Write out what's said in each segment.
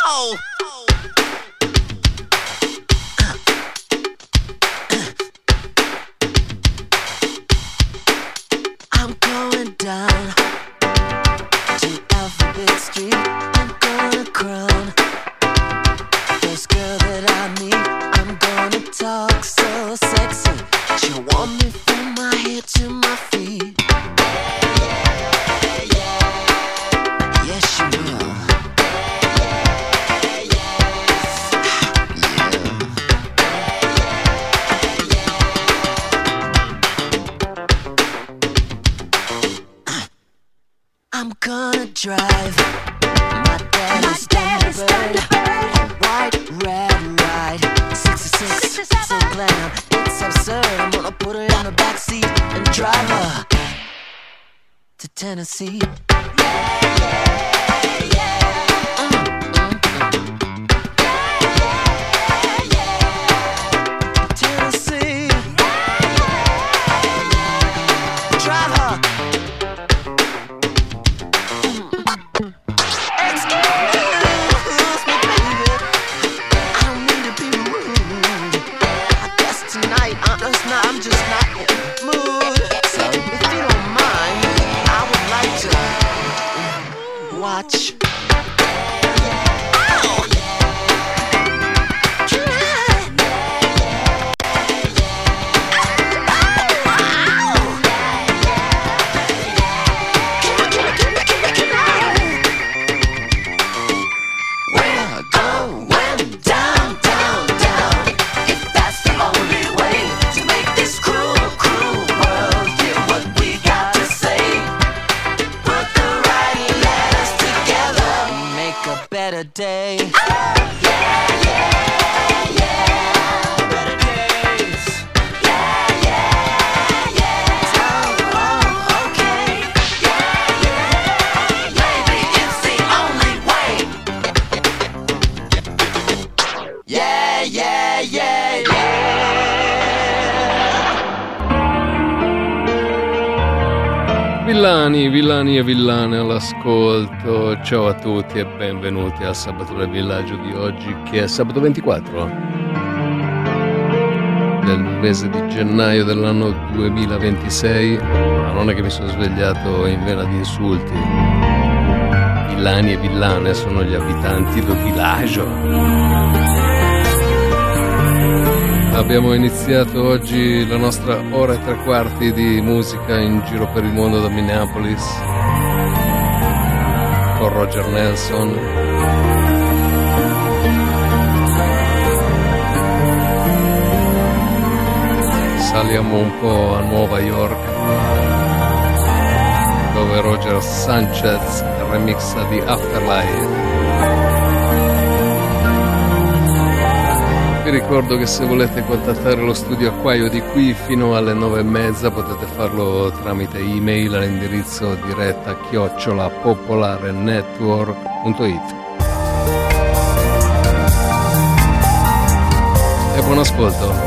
I'm going down to Alphabet Street. I'm gonna crown first girl that I meet. I'm gonna talk so sexy. She'll want me from my head to my feet. Yes, she will. I'm gonna drive my daddy's Thunderbird, a white red ride, 66, so glam, it's absurd. I'm gonna put her in the backseat and drive her to Tennessee. Tennessee, drive her. I'm just not in the mood. So if you don't mind, I would like to watch. Day. Villani e villane all'ascolto, ciao a tutti e benvenuti a Sabato del Villaggio di oggi, che è sabato 24 del mese di gennaio dell'anno 2026. Ma non è che mi sono svegliato in vena di insulti. Villani e villane sono gli abitanti del villaggio. Abbiamo iniziato oggi la nostra ora e tre quarti di musica in giro per il mondo da Minneapolis con Roger Nelson. Saliamo un po' a Nuova York, dove Roger Sanchez remixa di Afterlife. Vi ricordo che se volete contattare lo studio Acquaio di qui fino alle 9:30 potete farlo tramite email all'indirizzo diretta @popolarenetwork.it. E buon ascolto.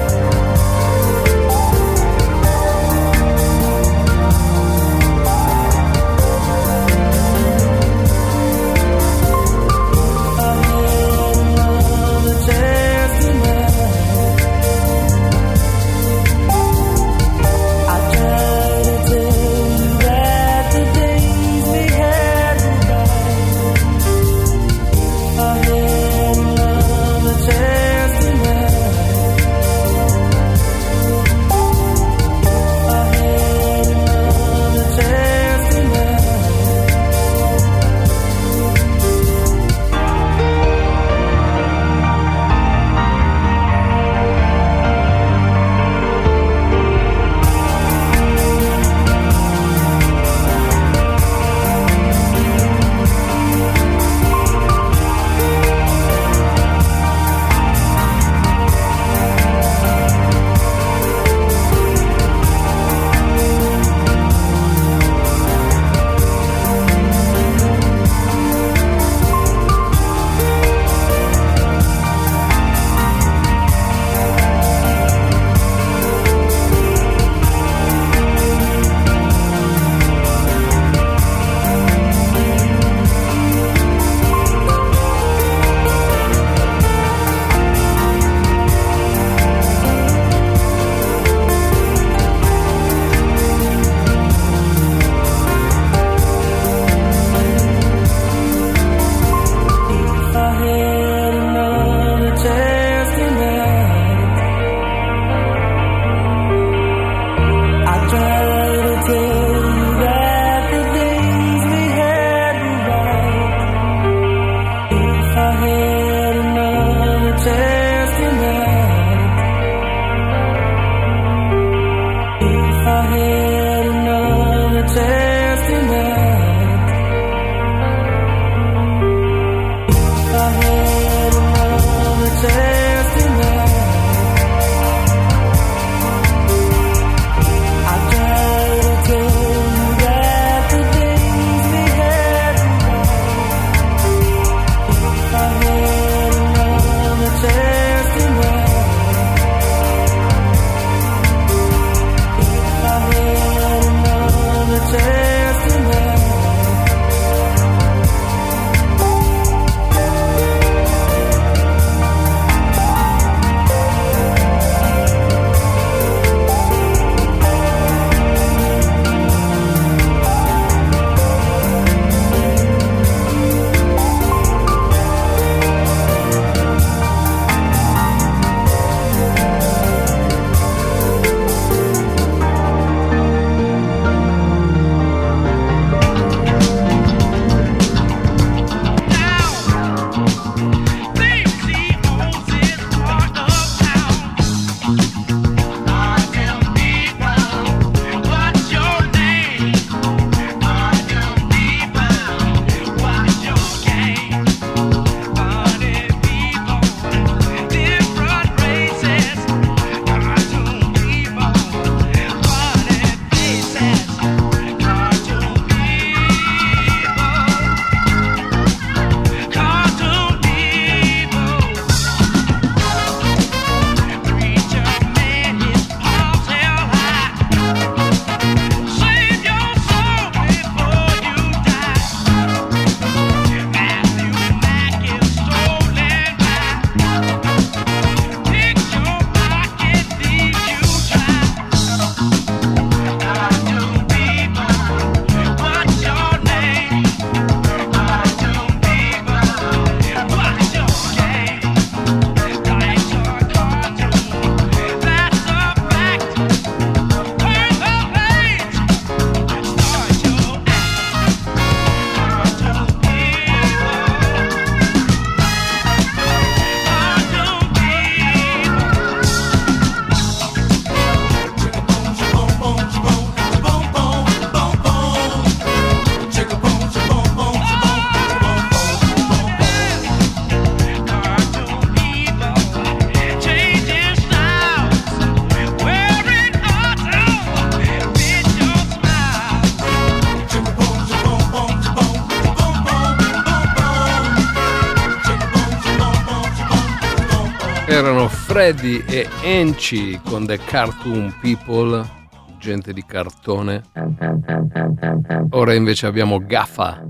Erano Freddy e Enchi con The Cartoon People, gente di cartone. Ora invece abbiamo Gaffa.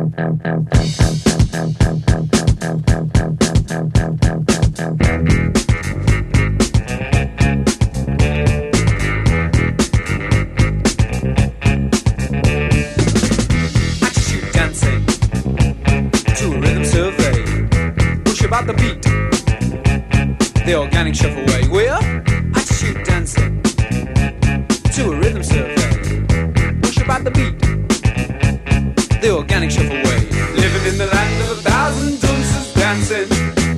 Attitude dancing to a rhythm survey. Push about the beat. The organic shuffle way. We're attitude dancing to a rhythm survey. Push about the beat. The organic shuffle way. Living in the land of 1,000 dunces dancing.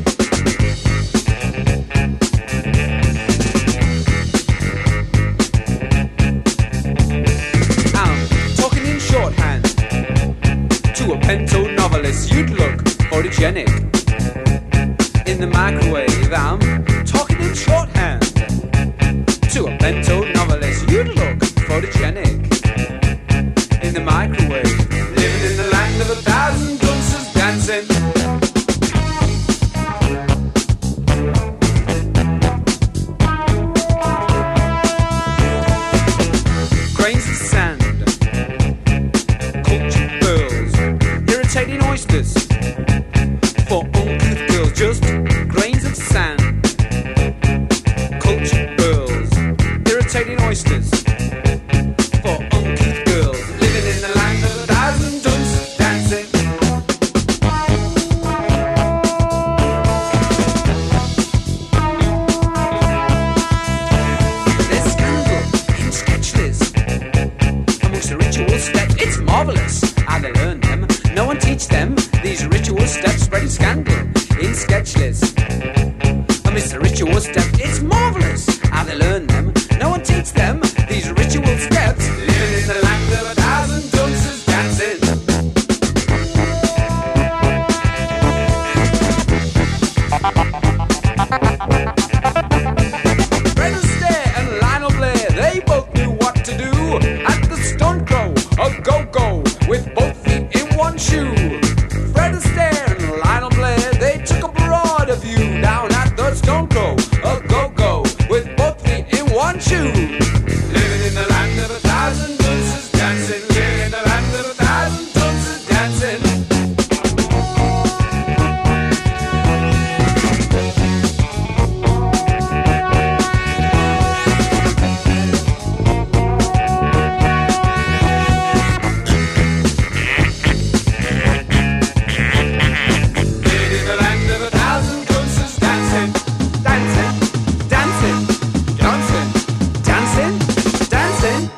I'm talking in shorthand to a pento novelist. You'd look photogenic in the microwave. I'm talking in shorthand to a bento novelist. You'd look photogenic in the microwave. Living in the land of 1,000 dunces dancing. Grains of sand, cultured pearls, irritating oysters for uncouth girls. Just grains of sand, cultured pearls, irritating oysters for uncouth girls. Living in the land of 1,000 dunces dancing. There's scandal in sketch list amongst the ritual steps. It's marvelous how they learn them. No one teach them these ritual steps. Spreading scandal in sketch list amidst the ritual steps. It's marvelous how they learn them. No one teach them these ritual steps. Living in the land of 1,000 dunces dancing. Fred Astaire and Lionel Blair, they both knew what to do at the Stone Crow, a go-go with both feet in one shoe. Fred Astaire and Lionel Blair, they took a broader view down at the Stone Crow, a go-go with both feet in one shoe. Living in the land of 1,000 dunces dancing. Living in the land of 1,000 dunces dancing. Living in the land of 1,000 dunces dancing. Dancing, dancing, dancing, dancing, dancing.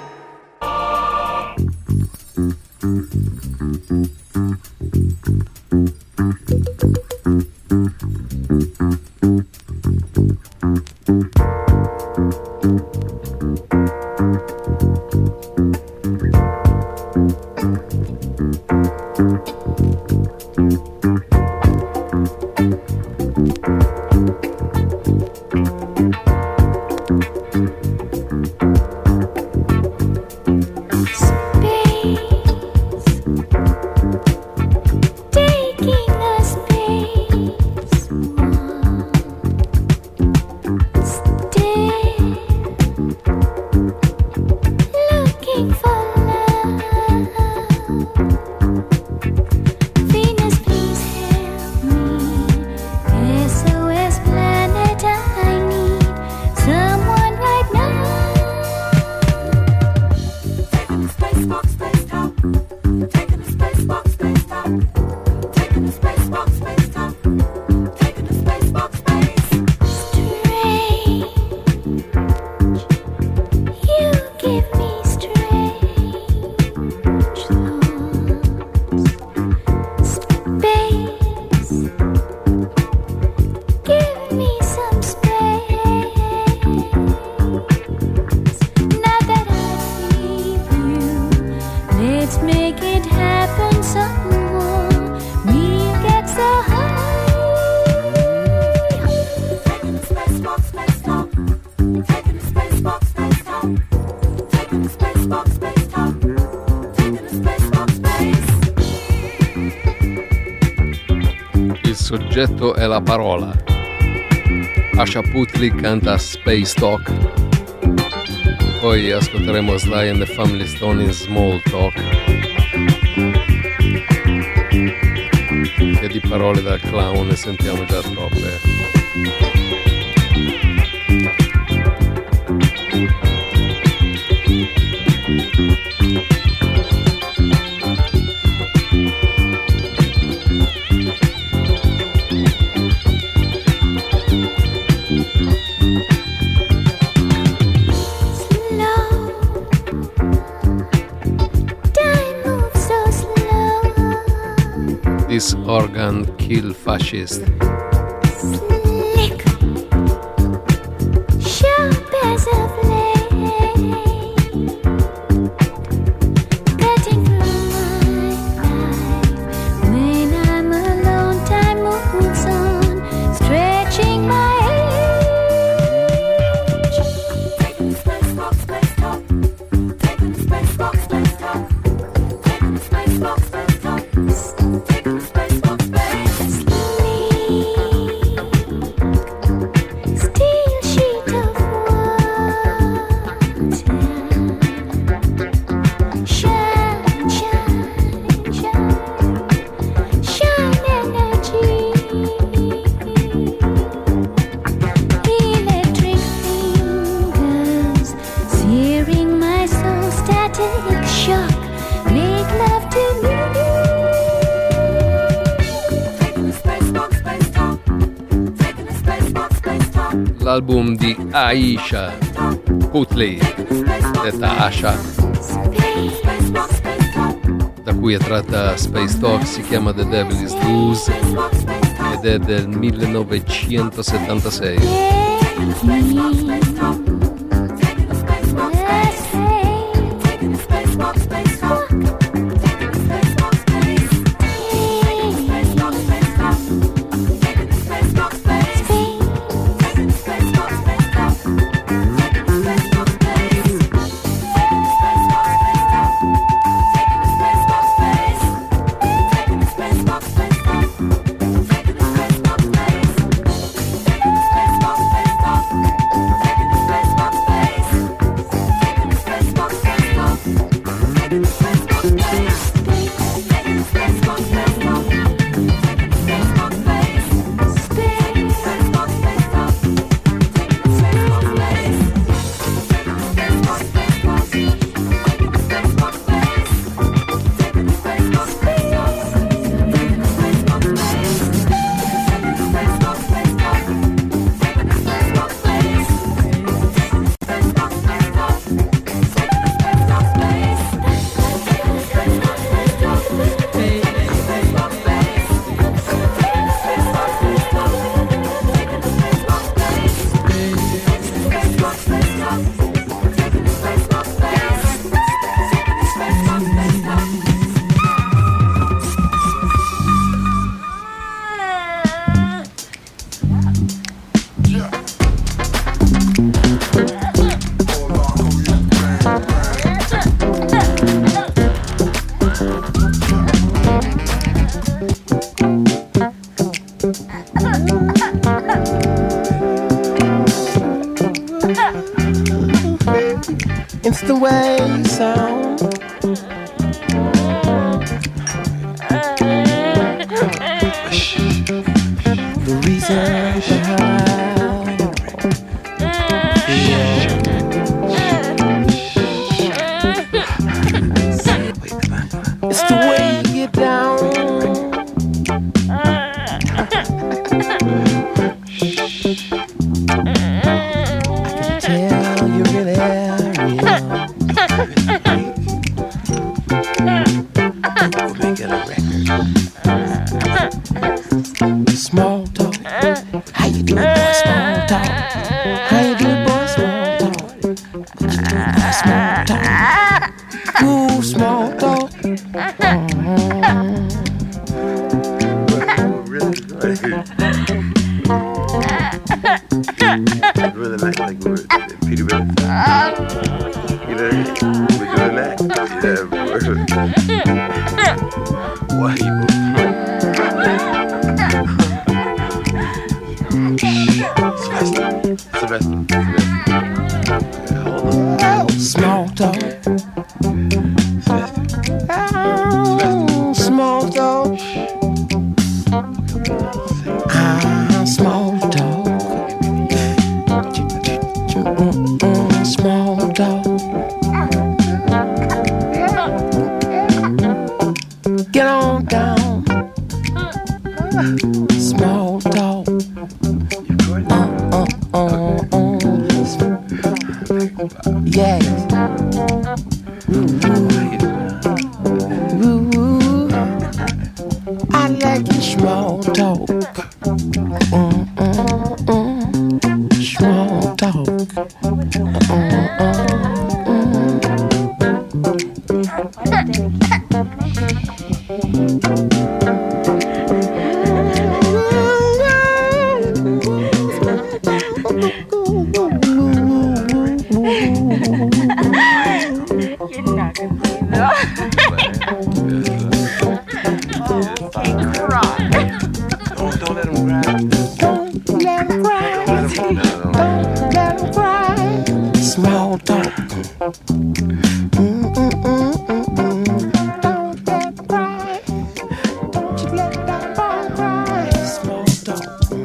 Taking us space, looking for love. Venus, please help me. SOS planet, I need someone right now. Taking a space walk, space talk. Taking a space walk, space talk. Taking a space walk, space talk. Taking a space walk, space. Strange, you give me strange thoughts. Space, give me some space. Now that I see you, let's make it happen some more. We'll get so high. Taking a space walk, space talk. Taking a space walk, space talk. Taking a space walk, space talk. Taking a space walk, space. Il soggetto è la parola. Asha Putley canta Space Talk. Poi ascolteremo Sly and the Family Stone in Small Talk. Che di parole da clown ne sentiamo già troppe. This organ kill fascist. Slick, sharp as a blade, cutting through my life. When I'm alone, time moves on, stretching my age. Taking the space box, space talk. Taking the space box, space talk. Taking the space box, space talk. Taking the space box, space. Steel sheet of water, shine, shine, shine, shine energy. Electric fingers searing my soul, static shock. Make love to me. Taking the space box, space talk. Taking the space box, space talk. L'album di Aisha Putley, detta Asha, Space box, space talk. da cui è tratta Space Talk, si chiama The Devil is Loose Space box, space talk. ed è del 1976. Taking the space box, space talk. Taking the space box, space. Taking the space box, space talk. Taking the space box, space. Taking the space box, space talk. Taking the space box, space. Taking the space box, space talk. Taking the space box, space. Taking the space box, space talk. Taking the space box, space. Taking the space box, space talk. Taking the space box, space. Taking the space box, space talk. Taking the space box, space. Taking the space box, space talk. Taking the space box, space. Taking the space box, space talk. Taking the space box, space. Taking the space box, space talk. Taking the space box, space. Taking the space box, space talk. Taking the space box, space. Taking the space box, space talk. Taking the space box, space. Taking the space box, space talk. Taking the space box, space. Taking the space box, space talk. Taking the space box, space. Taking the space box, space talk. Taking the space box, space. Taking the space box, space talk. Taking the space box, space. Taking the space box, space talk. Taking the space box, space. Taking the space box, space talk. It's the way you sound. The reason behind it's the way you get down. I can tell you really real. We'll make it a record. Small talk. How you doing, boy? Small talk. How you doing, boy? Small talk. What you doing, boy? Small talk. Ooh, small talk. I'd really like we were Peter Bennett. You know, we're doing that. Yeah, why you? So that's Sylvester. Small talk. Small talk. Small talk. Small talk. Get on down. Small talk. Yes. Ooh, I like your small talk. Small talk. You're not gonna believe that. Okay, cry. Don't let him cry. Don't let him cry. Don't let him cry. Small talk. Don't let him cry. Don't you let that boy cry. Small talk.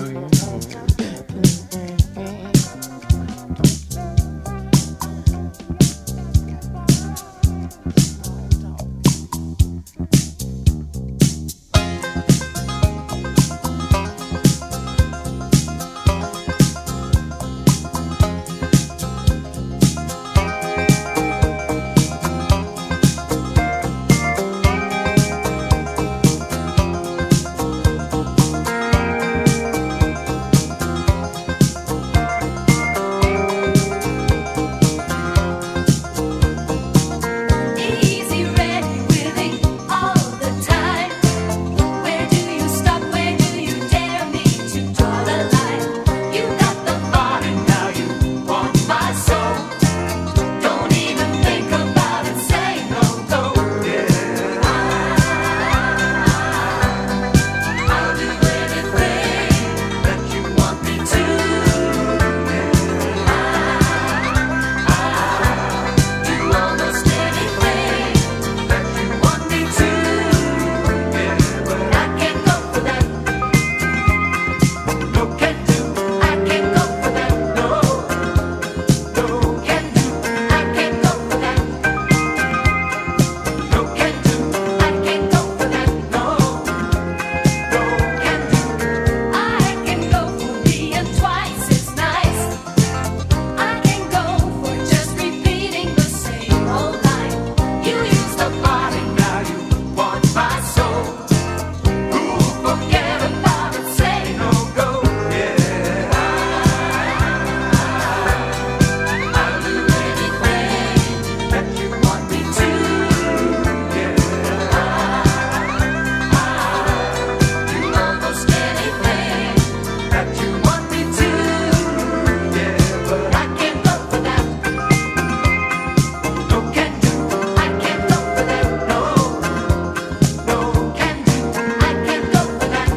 Easy, ready, willing, all the time. Where do you stop? Where do you dare me to draw the line? You got the body, now you want my soul. Don't even think about it, say no, go. I'll do anything that you want me to. Do almost anything that you want me to. But I can't go for that. No can do. I can't go for that. No. No can do. I can't go for that. No can do. I can't go for that. No. No can do. I can go for being twice as nice. I can go for just repeating the same old line. You use the body, now you want my soul. Ooh, forget about it, say no, go. I'll do anything that you want me to. Do almost anything that you want me to. But I can't go for that. No can do. I can't go for that. No. No can do. I can't go for that.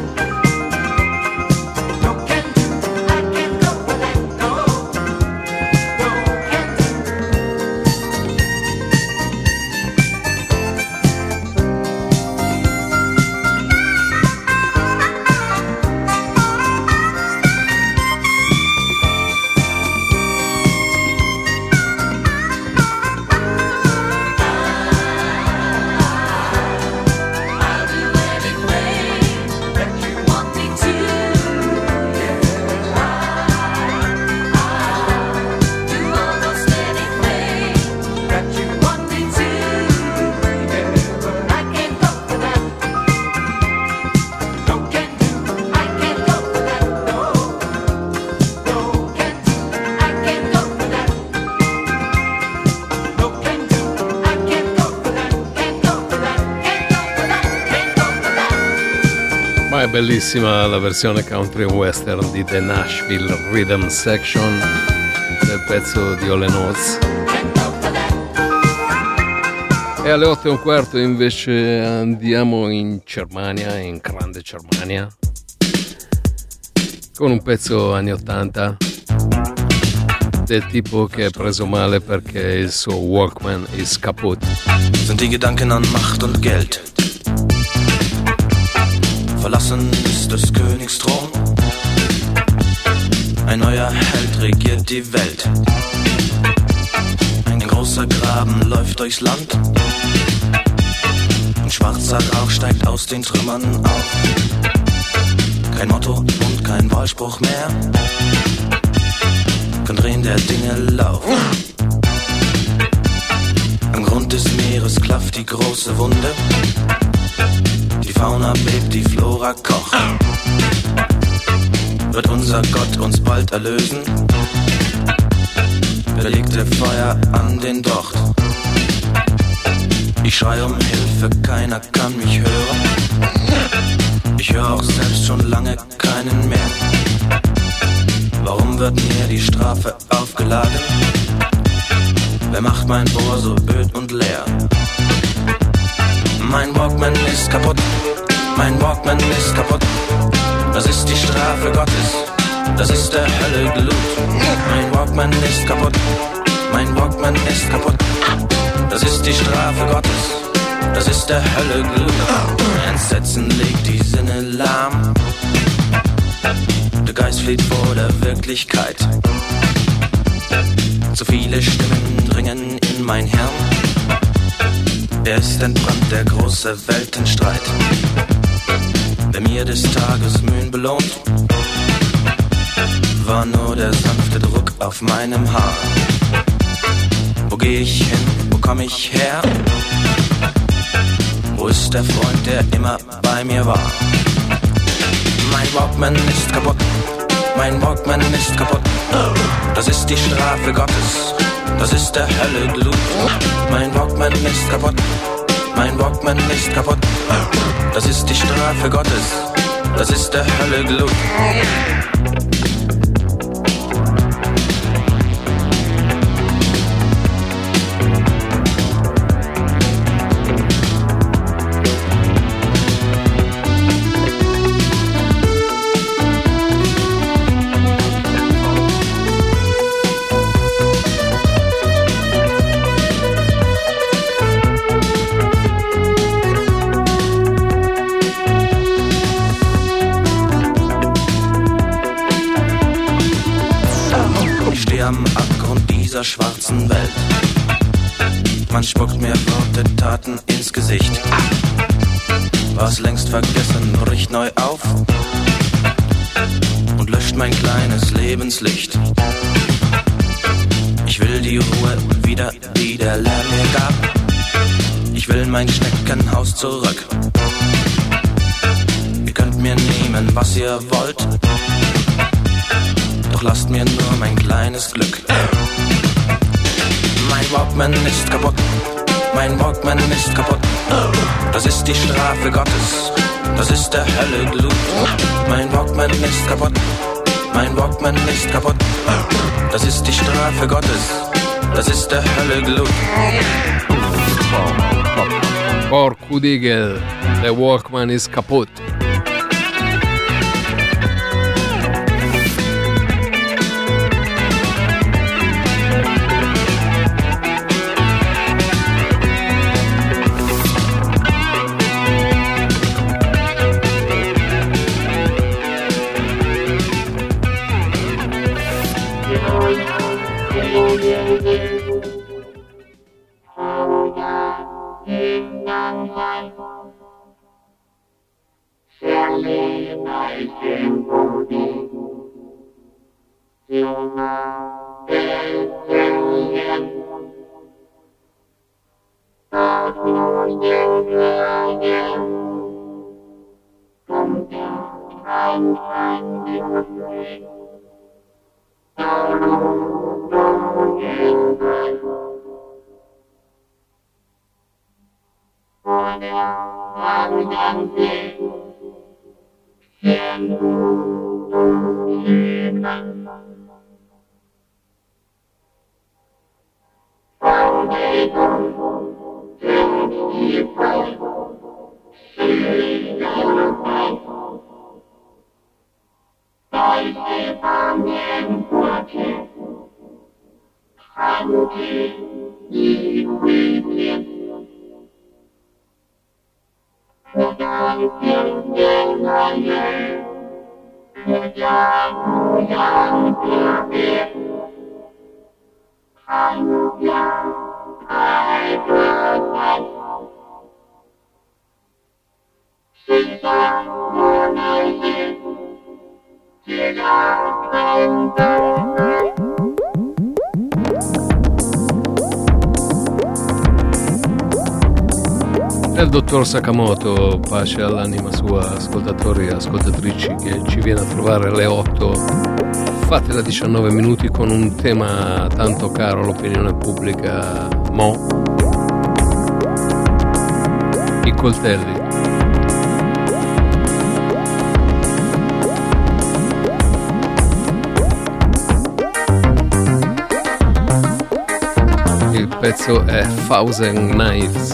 No can do. I can't go for that. No. No can do. I'll do anything that you want me to. Do almost anything that you want me to. But I can't go for that. No can do. I can't go for that. No. No can do. I can't go for that. No can do. I can't go for that. Can't go for that. Can't go for that. Can't go for that. Ma è bellissima la versione country and western di The Nashville Rhythm Section del pezzo di All & Oates. E alle 8:15 invece andiamo in Germania, in grande Germania, con un pezzo anni 80 del tipo che è preso male perché il suo Walkman is kaputt. Sind die Gedanken an Macht und Geld. Verlassen ist des Königs Thron. Ein neuer Held regiert die Welt. Ein großer Graben läuft durchs Land. Ein schwarzer Rauch steigt aus den Trümmern auf. Kein Motto und kein Wahlspruch mehr. Kein Drehen der Dinge Lauf. Am Grund des Meeres klafft die große Wunde. Die Fauna bebt, die Flora kocht. Wird unser Gott uns bald erlösen? Wer legte Feuer an den Docht? Ich schrei um Hilfe, keiner kann mich hören. Ich höre auch selbst schon lange keinen mehr. Warum wird mir die Strafe aufgeladen? Wer macht mein Ohr so öd und leer? Mein Walkman ist kaputt, mein Walkman ist kaputt. Das ist die Strafe Gottes, das ist der Hölle Glut. Mein Walkman ist kaputt, mein Walkman ist kaputt. Das ist die Strafe Gottes, das ist der Hölle Glut. Entsetzen legt die Sinne lahm. Der Geist flieht vor der Wirklichkeit. Zu viele Stimmen dringen in mein Hirn. Er ist entbrannt, der große Weltenstreit. Wer mir des Tages Mühen belohnt, war nur der sanfte Druck auf meinem Haar. Wo geh ich hin, wo komm ich her? Wo ist der Freund, der immer bei mir war? Mein Walkman ist kaputt, mein Walkman ist kaputt. Das ist die Strafe Gottes, das ist der Hölle Glut. Mein Walkman ist kaputt, mein Walkman ist kaputt. Das ist die Strafe Gottes, das ist der Hölle Glut. Am Abgrund dieser schwarzen Welt. Man spuckt mir Worte, Taten ins Gesicht. Was längst vergessen, bricht neu auf und löscht mein kleines Lebenslicht. Ich will die Ruhe wieder, die der Lärm mir gab. Ich will mein Schneckenhaus zurück. Ihr könnt mir nehmen, was ihr wollt. Doch lasst mir nur mein kleines Glück. Mein Walkman ist kaputt, mein Walkman ist kaputt. Das ist die Strafe Gottes, das ist der Hölle Glut. Mein Walkman ist kaputt, mein Walkman ist kaputt. Das ist die Strafe Gottes, das ist der Hölle Glut. Porcudigel, der Walkman ist kaputt. È il dottor Sakamoto, pace all'anima sua, ascoltatori e ascoltatrici, che ci viene a trovare alle 8, fatte 19 minuti con un tema tanto caro all'opinione pubblica, i coltelli. Il pezzo è Thousand Knives.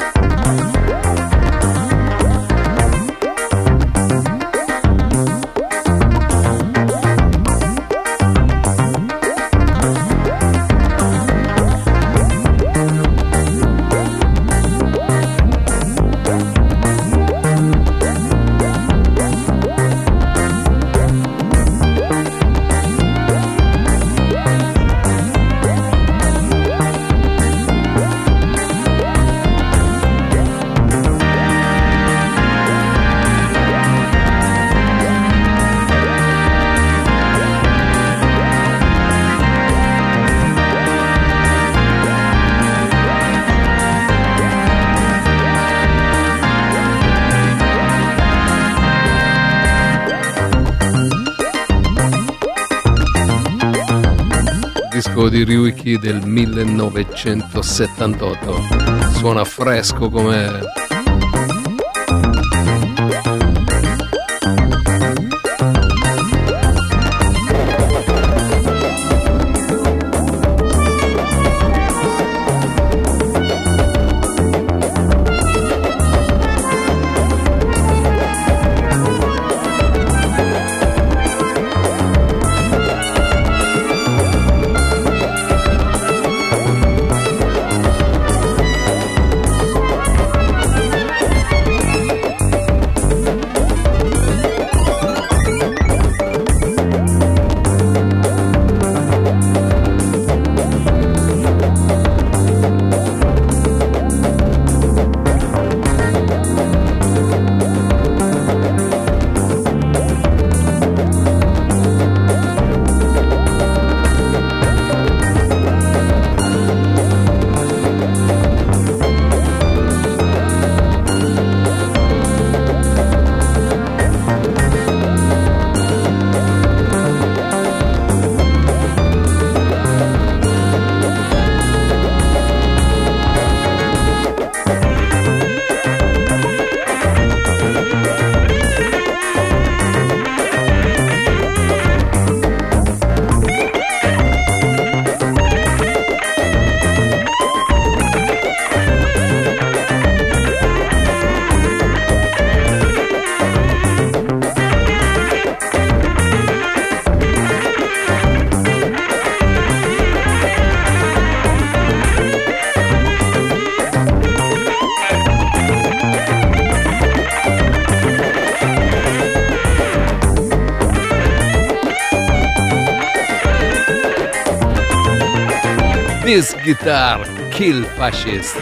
Disco di Ryuki del 1978, suona fresco come This guitar kill fascist.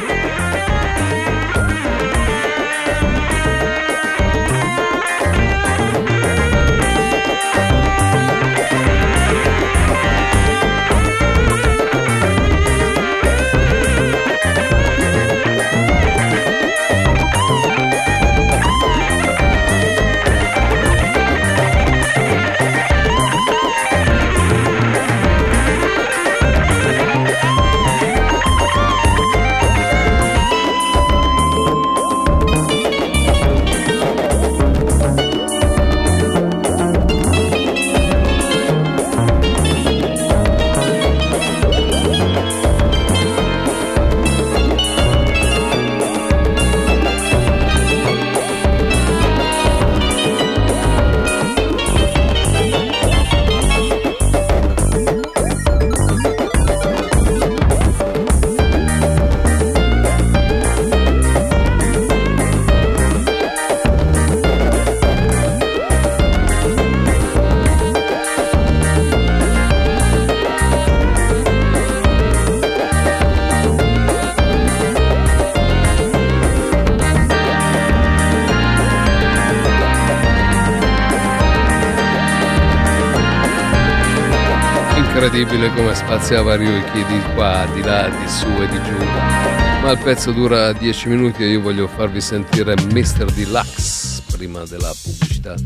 incredibile come spaziava Ryuki di qua, di là, di su e di giù. Ma il pezzo dura 10 minuti e io voglio farvi sentire Mr. Deluxe prima della pubblicità.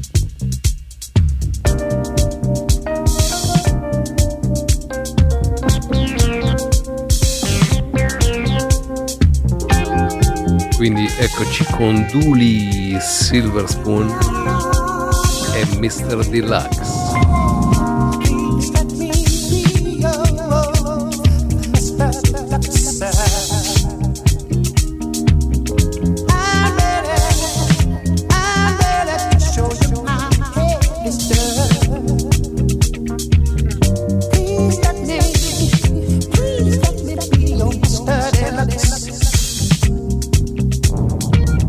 Quindi eccoci con Dooley, Silver Spoon e Mr. Deluxe.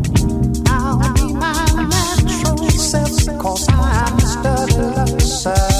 Cause I'm Mr. Deluxe.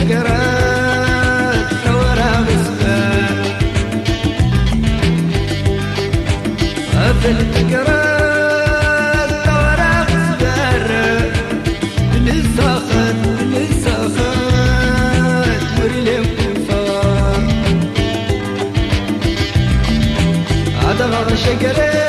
الفقرات ورا مسبان في الفقرات ورا مسبان للسخط ورلم كفار عدم شكرا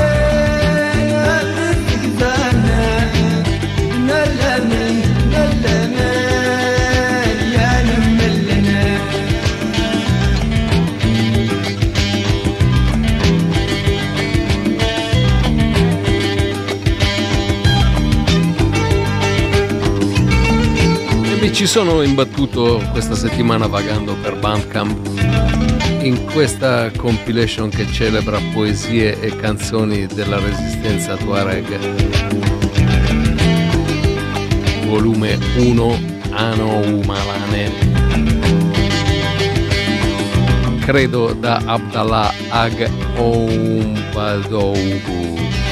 Ci sono imbattuto questa settimana vagando per Bandcamp in questa compilation che celebra poesie e canzoni della resistenza Tuareg, volume 1, Ano Umalane, credo da Abdallah Ag Oumbadoubu.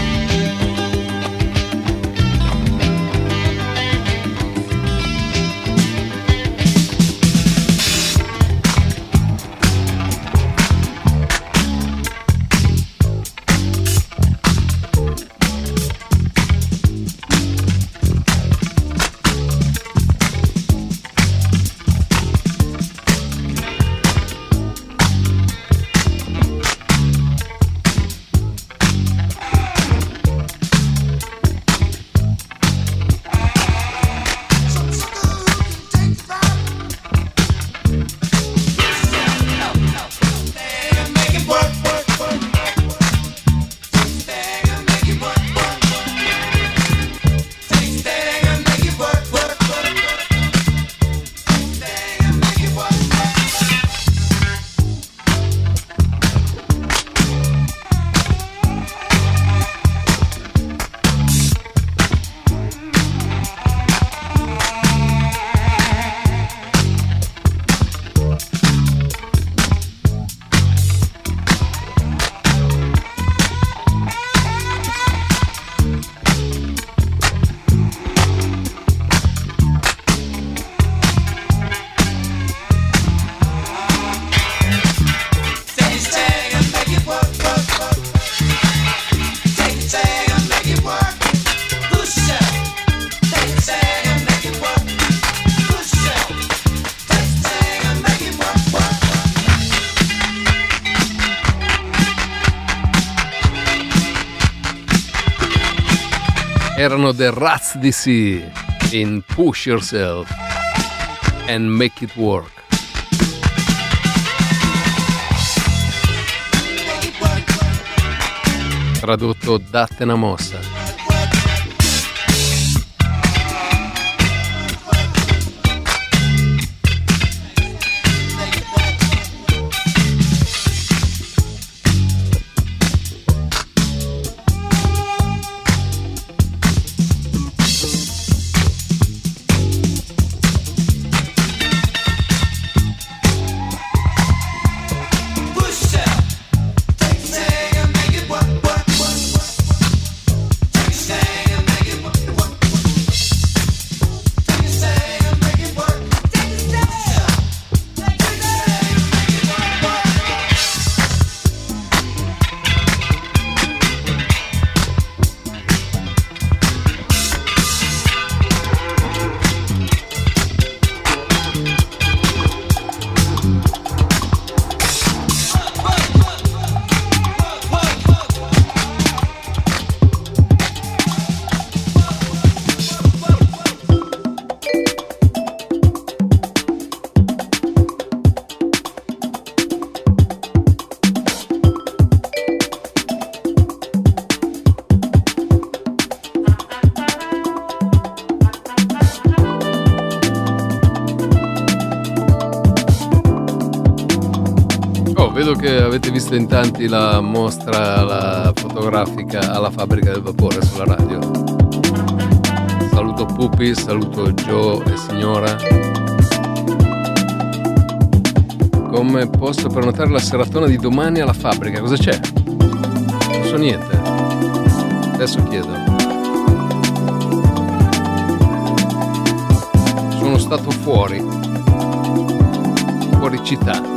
Erano The Rats DC in Push Yourself and Make It Work. Tradotto Datte una mossa. Vedo che avete visto in tanti la mostra fotografica alla Fabbrica del Vapore sulla radio. Saluto Pupi, saluto Joe e signora. Come posso prenotare la seratona di domani alla fabbrica? Cosa c'è? Non so niente. Adesso chiedo. Sono stato fuori. Saporicità.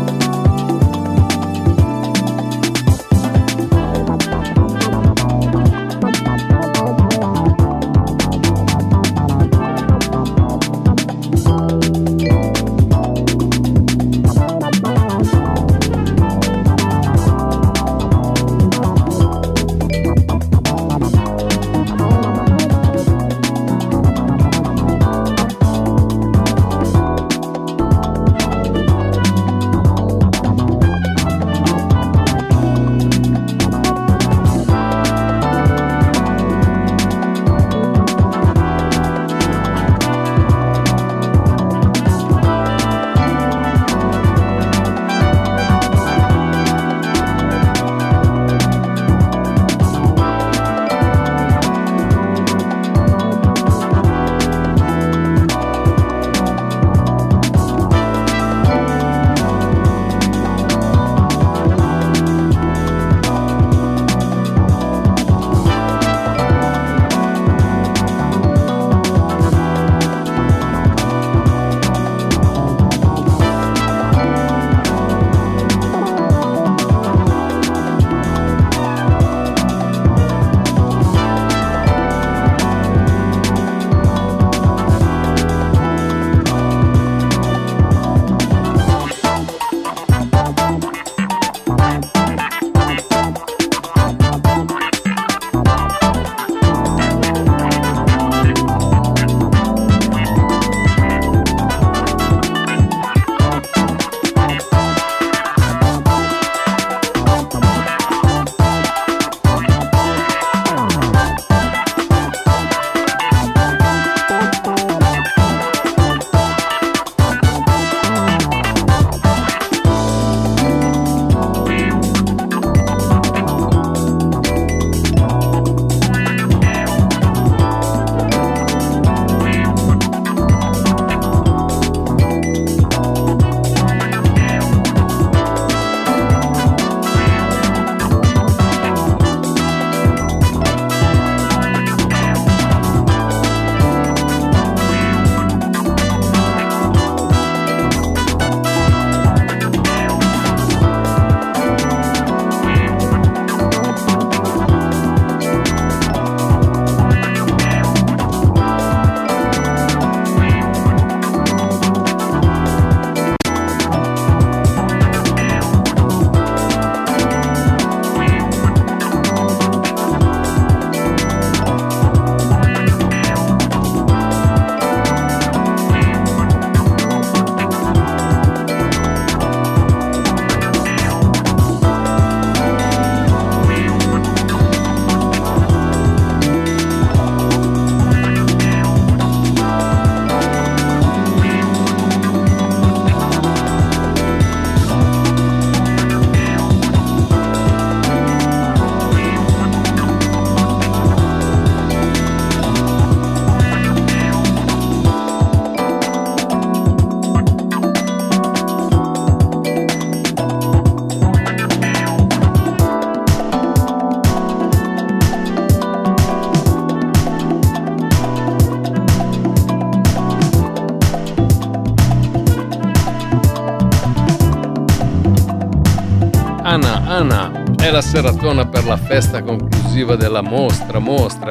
Ana è la seratona per la festa conclusiva della mostra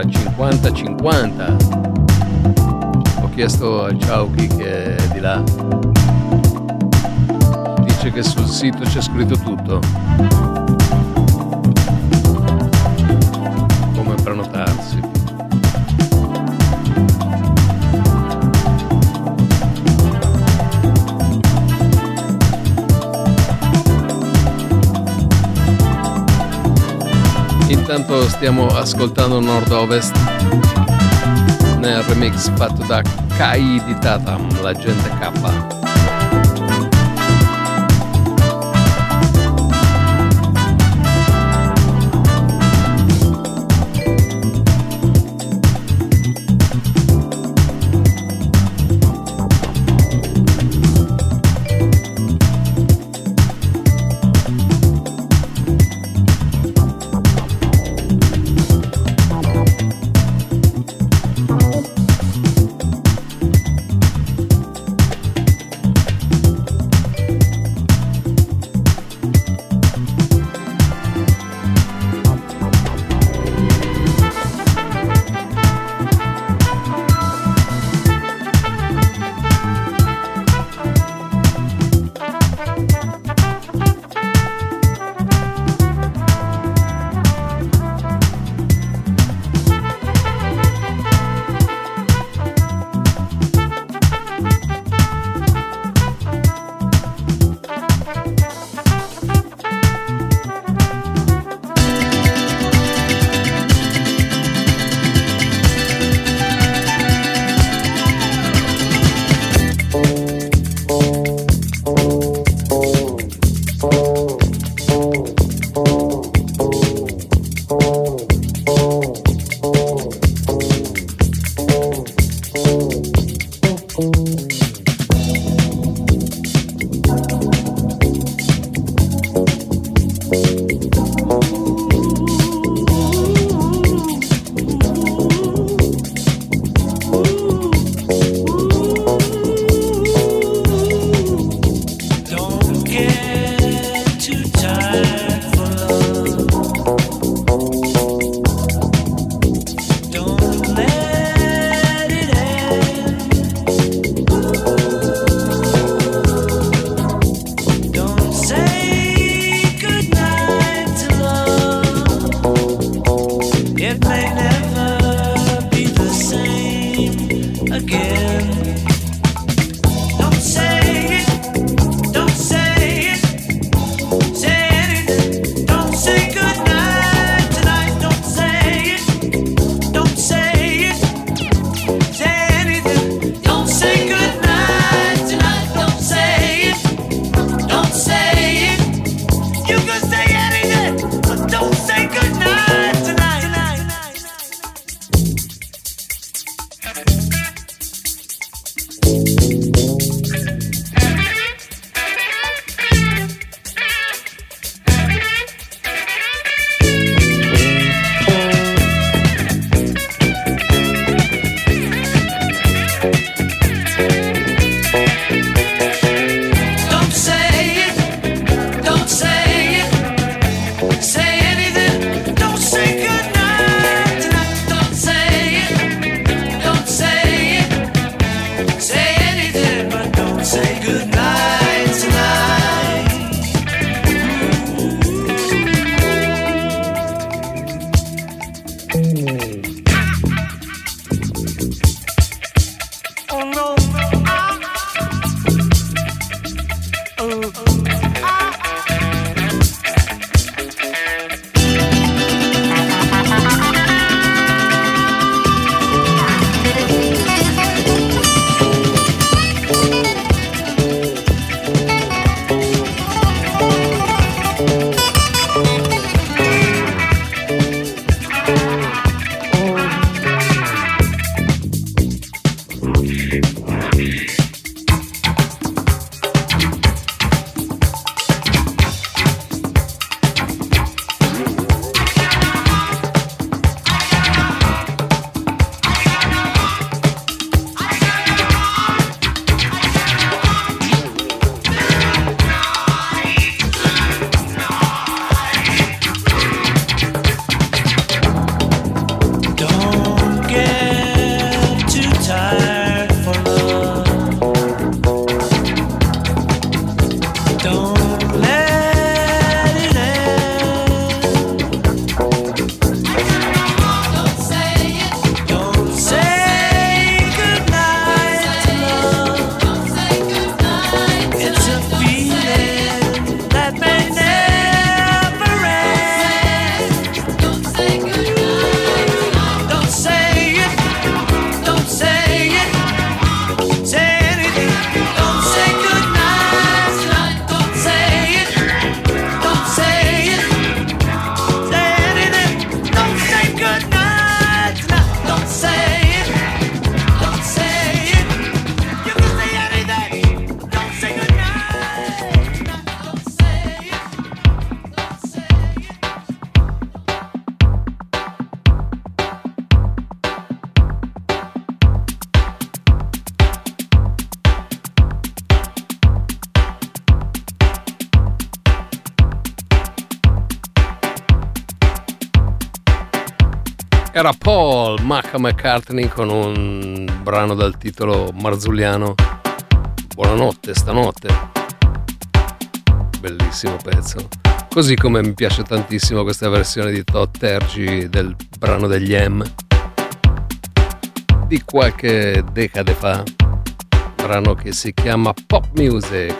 50-50. Ho chiesto a Ciauchi che è di là, dice che sul sito c'è scritto tutto, come prenotarsi. Intanto stiamo ascoltando Nord-Ovest nel remix fatto da Kai di Tatam, l'agente K. Era Paul McCartney con un brano dal titolo marzulliano Buonanotte stanotte. Bellissimo pezzo. Così come mi piace tantissimo questa versione di Todd Terji del brano degli M di qualche decade fa, brano che si chiama Pop Music.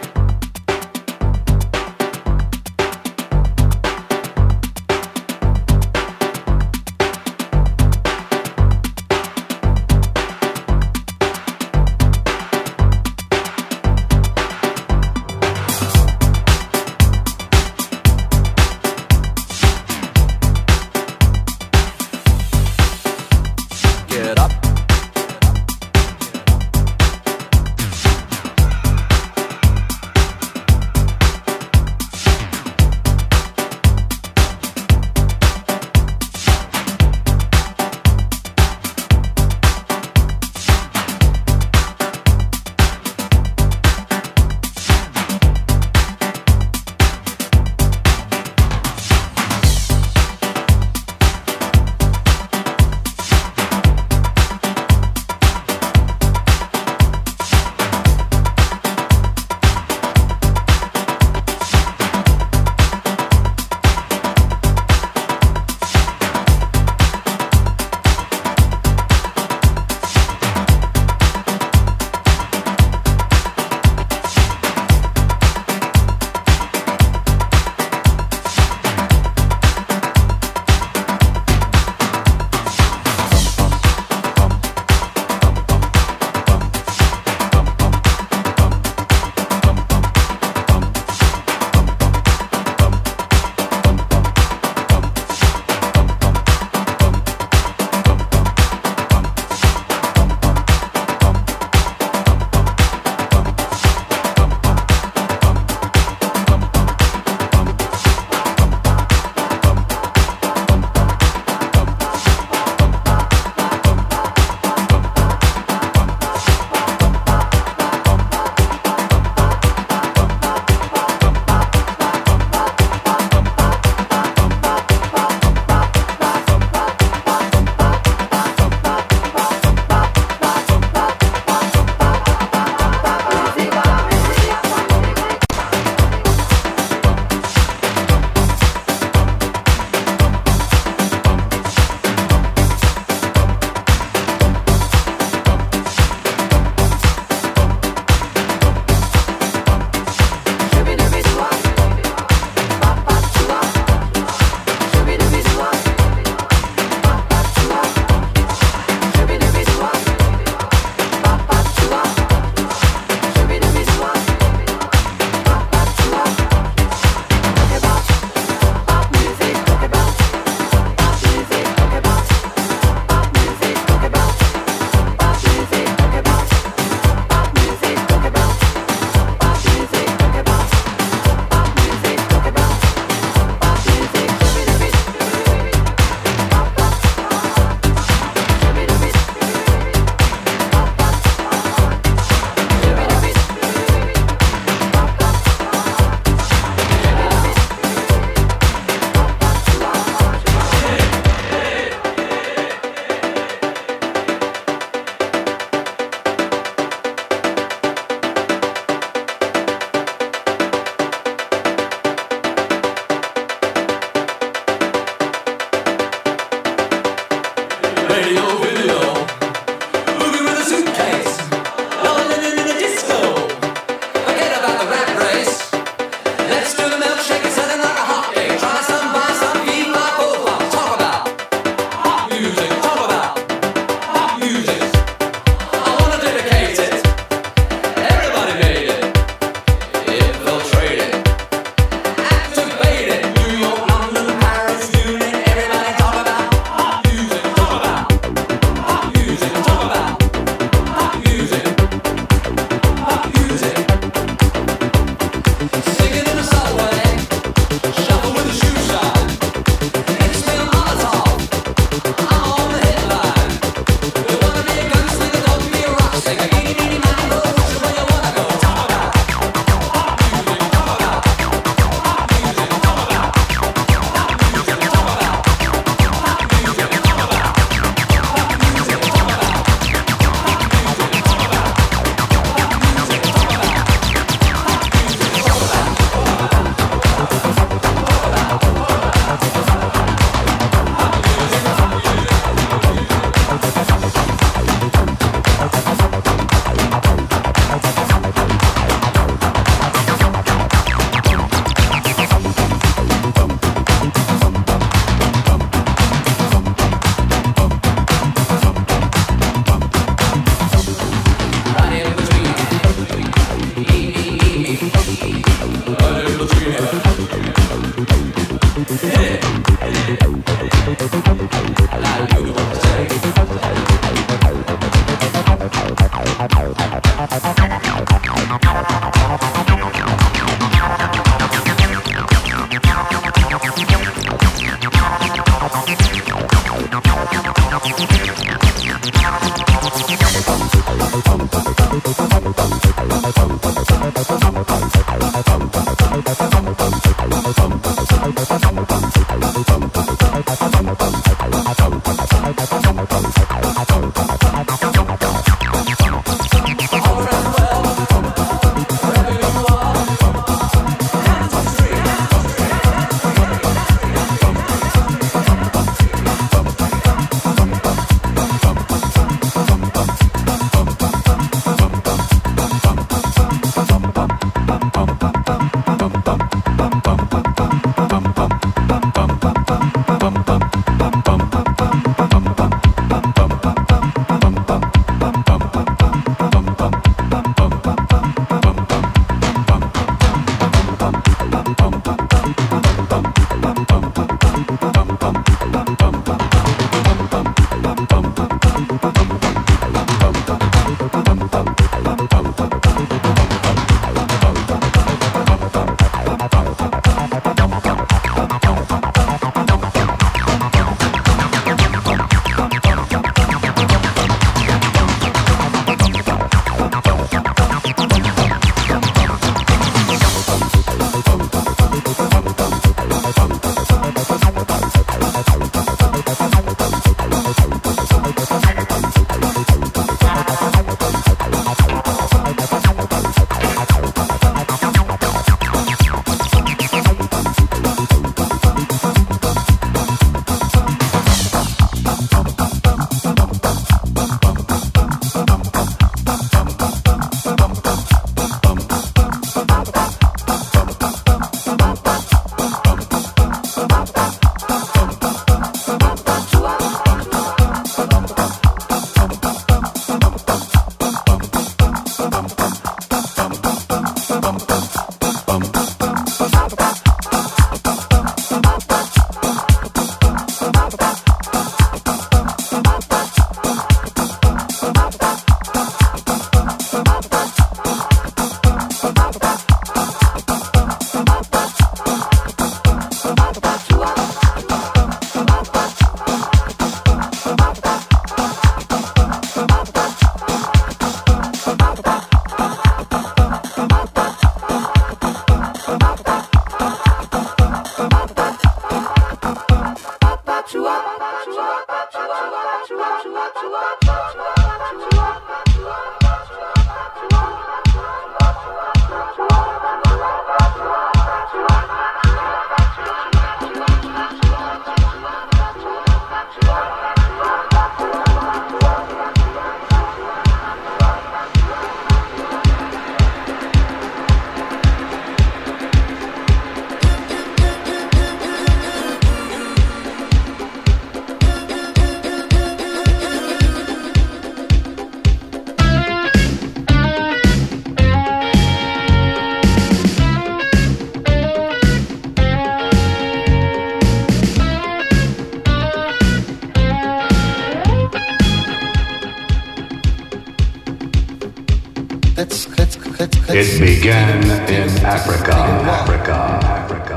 It began in Africa, Africa.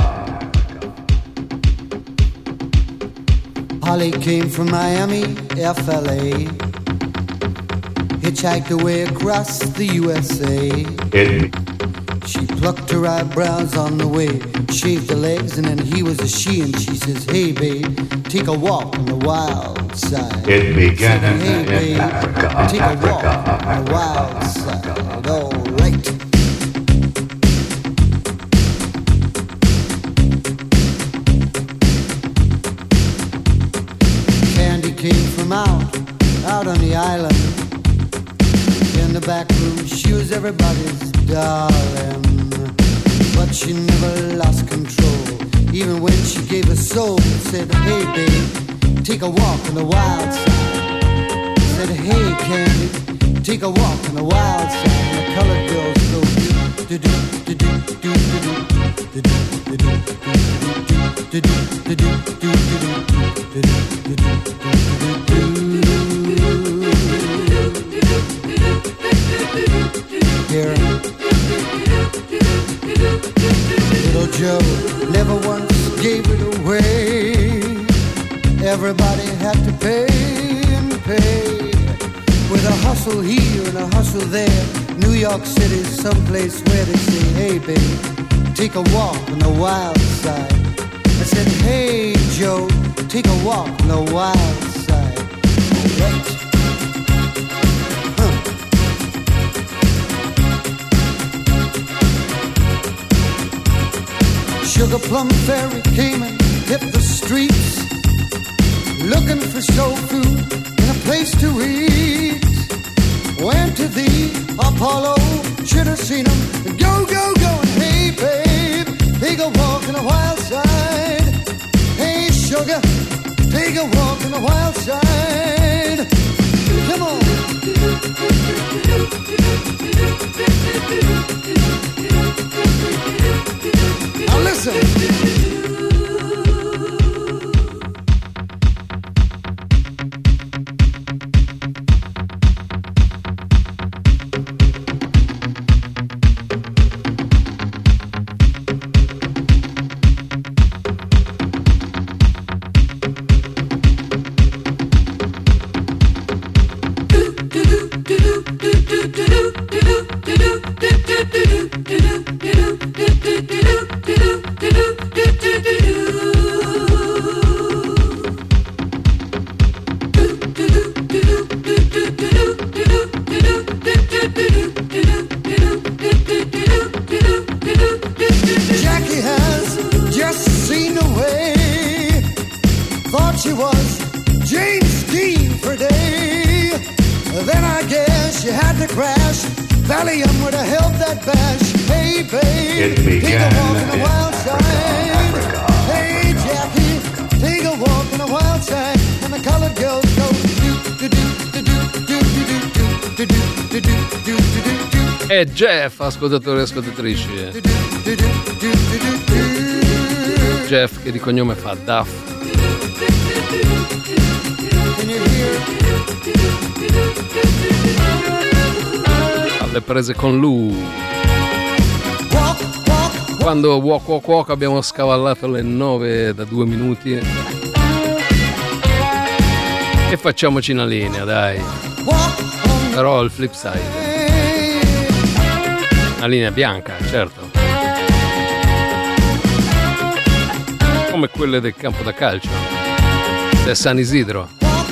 Holly came from Miami, FLA. Hitchhiked away across the USA. She plucked her eyebrows on the way, shaved her legs, and then he was a she, and she says, "Hey babe, take a walk on the wild side." It began Hey babe, in Africa, take a walk on the wild side. All right. Candy came from out on the island. In the back room, she was everybody's darling, but she never lost control. Even when she gave her soul, said, "Hey babe, take a walk on the wild side." Said, "Hey Candy, take a walk on the wild side." And the colored girls go do do do do do do do do do do here. Little Joe never once gave it away. Everybody had to pay and pay. With a hustle here and a hustle there. New York City's someplace where they say, "Hey babe, take a walk on the wild side." I said, "Hey Joe, take a walk on the wild side." Right. Sugar Plum Fairy came and hit the streets, looking for soul food and a place to eat. Went to the Apollo, should have seen him. Go, go, go, and hey babe, take a walk on the wild side. Hey sugar, take a walk on the wild side. Come on. Now listen. Jackie has just seen the way. Thought she was James Dean for a day. Then I guess you had to crash. Valium would have helped that bash. Hey babe, take a walk on the wild side. Hey Jackie, take a walk on the wild side. And the colored girls go do do do do do do do do do do do. È Jeff, ascoltatori e ascoltatrici. Jeff, che di cognome fa Duff. Alle prese con lui. Quando walk walk walk abbiamo scavallato le 9 da 2 minuti. E facciamoci una linea, dai. Però al flip side. Una linea bianca, certo. Come quelle del campo da calcio. Del San Isidro.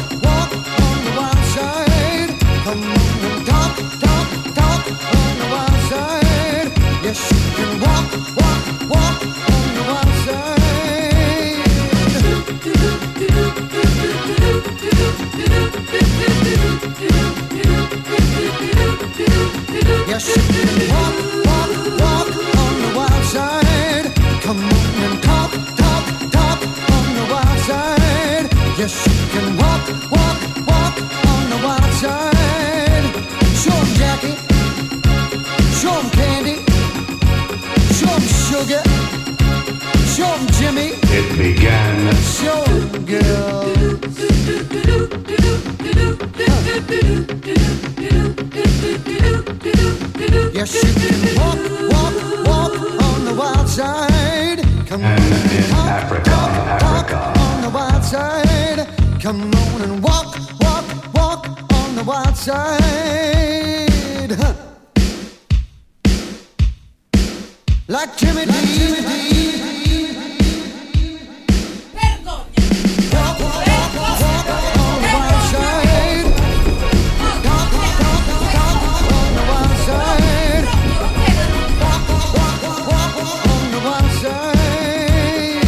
Yes, you can walk, walk, walk on the wild side. Come on and talk, talk, talk on the wild side. Yes, you can walk, walk, walk on the wild side. Show 'em Jackie, show 'em Candy, show 'em Sugar, show 'em Jimmy. It began. Show 'em girls. Yes, you can walk, walk, walk on the wild side. Come on and talk on the wild side. Come on and walk, walk, walk on the wild side. Huh. Like Jimmy D. Walk, walk, walk, walk on the wild side. Talk, talk, talk on the wild side. Walk, walk, walk, walk on the wild side.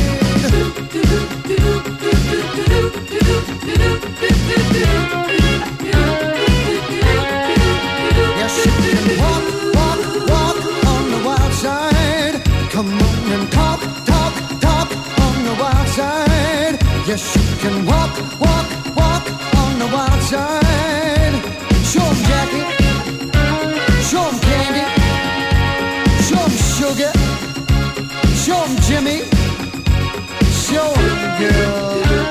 Yes, you can walk, walk, walk on the wild side. Come on and talk, talk, talk on the wild side. Yes, you can walk, walk, walk on the wild side. Show 'em Jackie, show 'em Candy, show 'em Sugar, show 'em Jimmy, show 'em girl.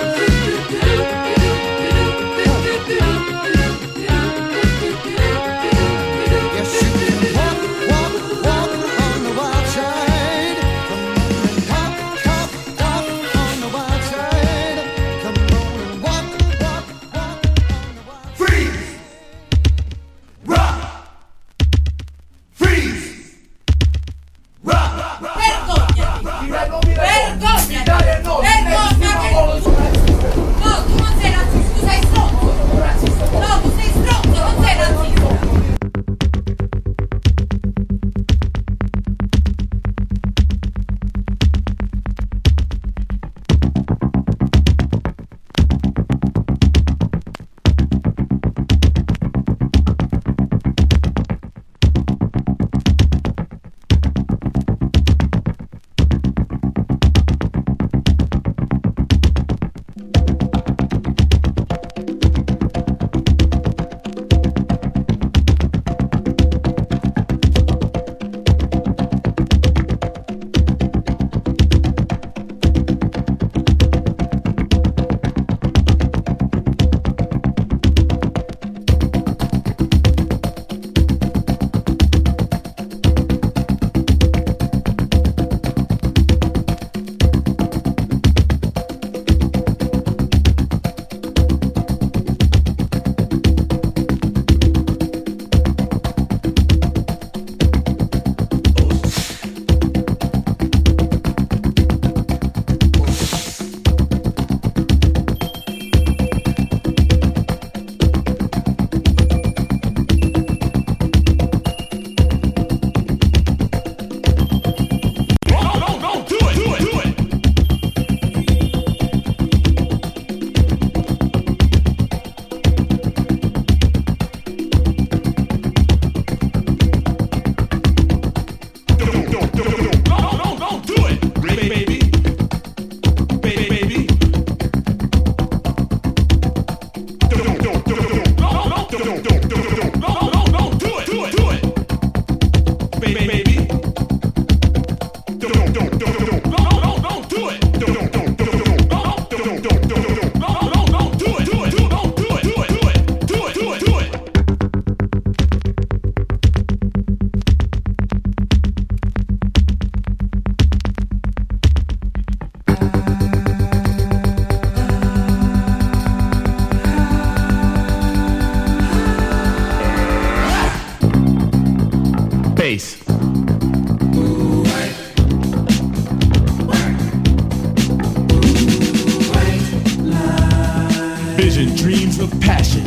Yes, you can walk, walk, walk on the wild side. Come on and talk, talk, talk on the wild side. Come on and walk, walk, walk on the wild side. Freeze! Rock! Freeze! Rock! Vergognati! No, tu non sei razzista, tu sei stronzo! No, tu sei stronzo, non sei razzista! Vision dreams of passion,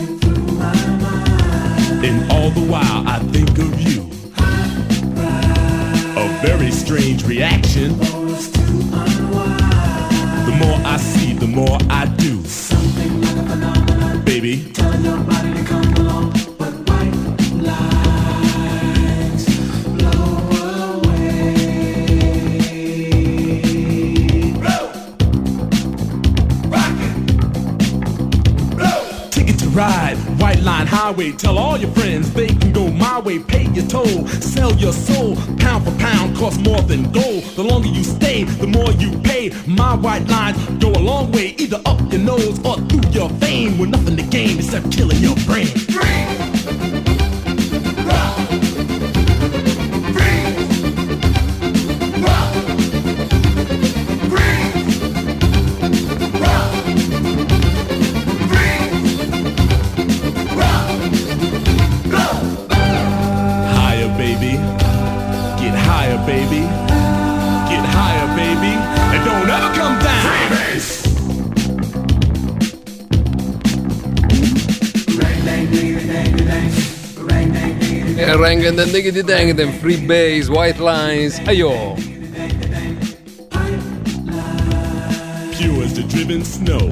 and all the while I think of you. A very strange reaction. The more I see, the more I do. Something like a phenomenon. Baby, tell your body to come along. But white lights blow away. Blow, rock it, blow. Ticket to ride, white line high. highway. Tell all your friends they can go my way. Pay your toll, sell your soul. Pound for pound costs more than gold. The longer you stay, the more you pay. My white lines go a long way, either up your nose or through your vein, with nothing to gain except killing your brain. Baby, get higher, baby, and don't ever come down. Freebase. Rang and diggity dang them, free bass, white lines, ayo. Pure as the driven snow.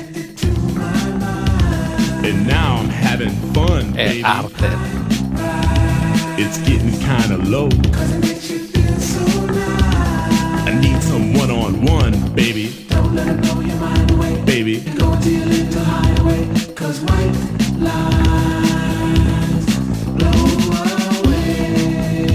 And now I'm having fun, baby. Arte. It's getting kinda low. I need some one-on-one, baby. Don't let it blow your mind away, baby. Go a little higher away, 'cause white lines blow away.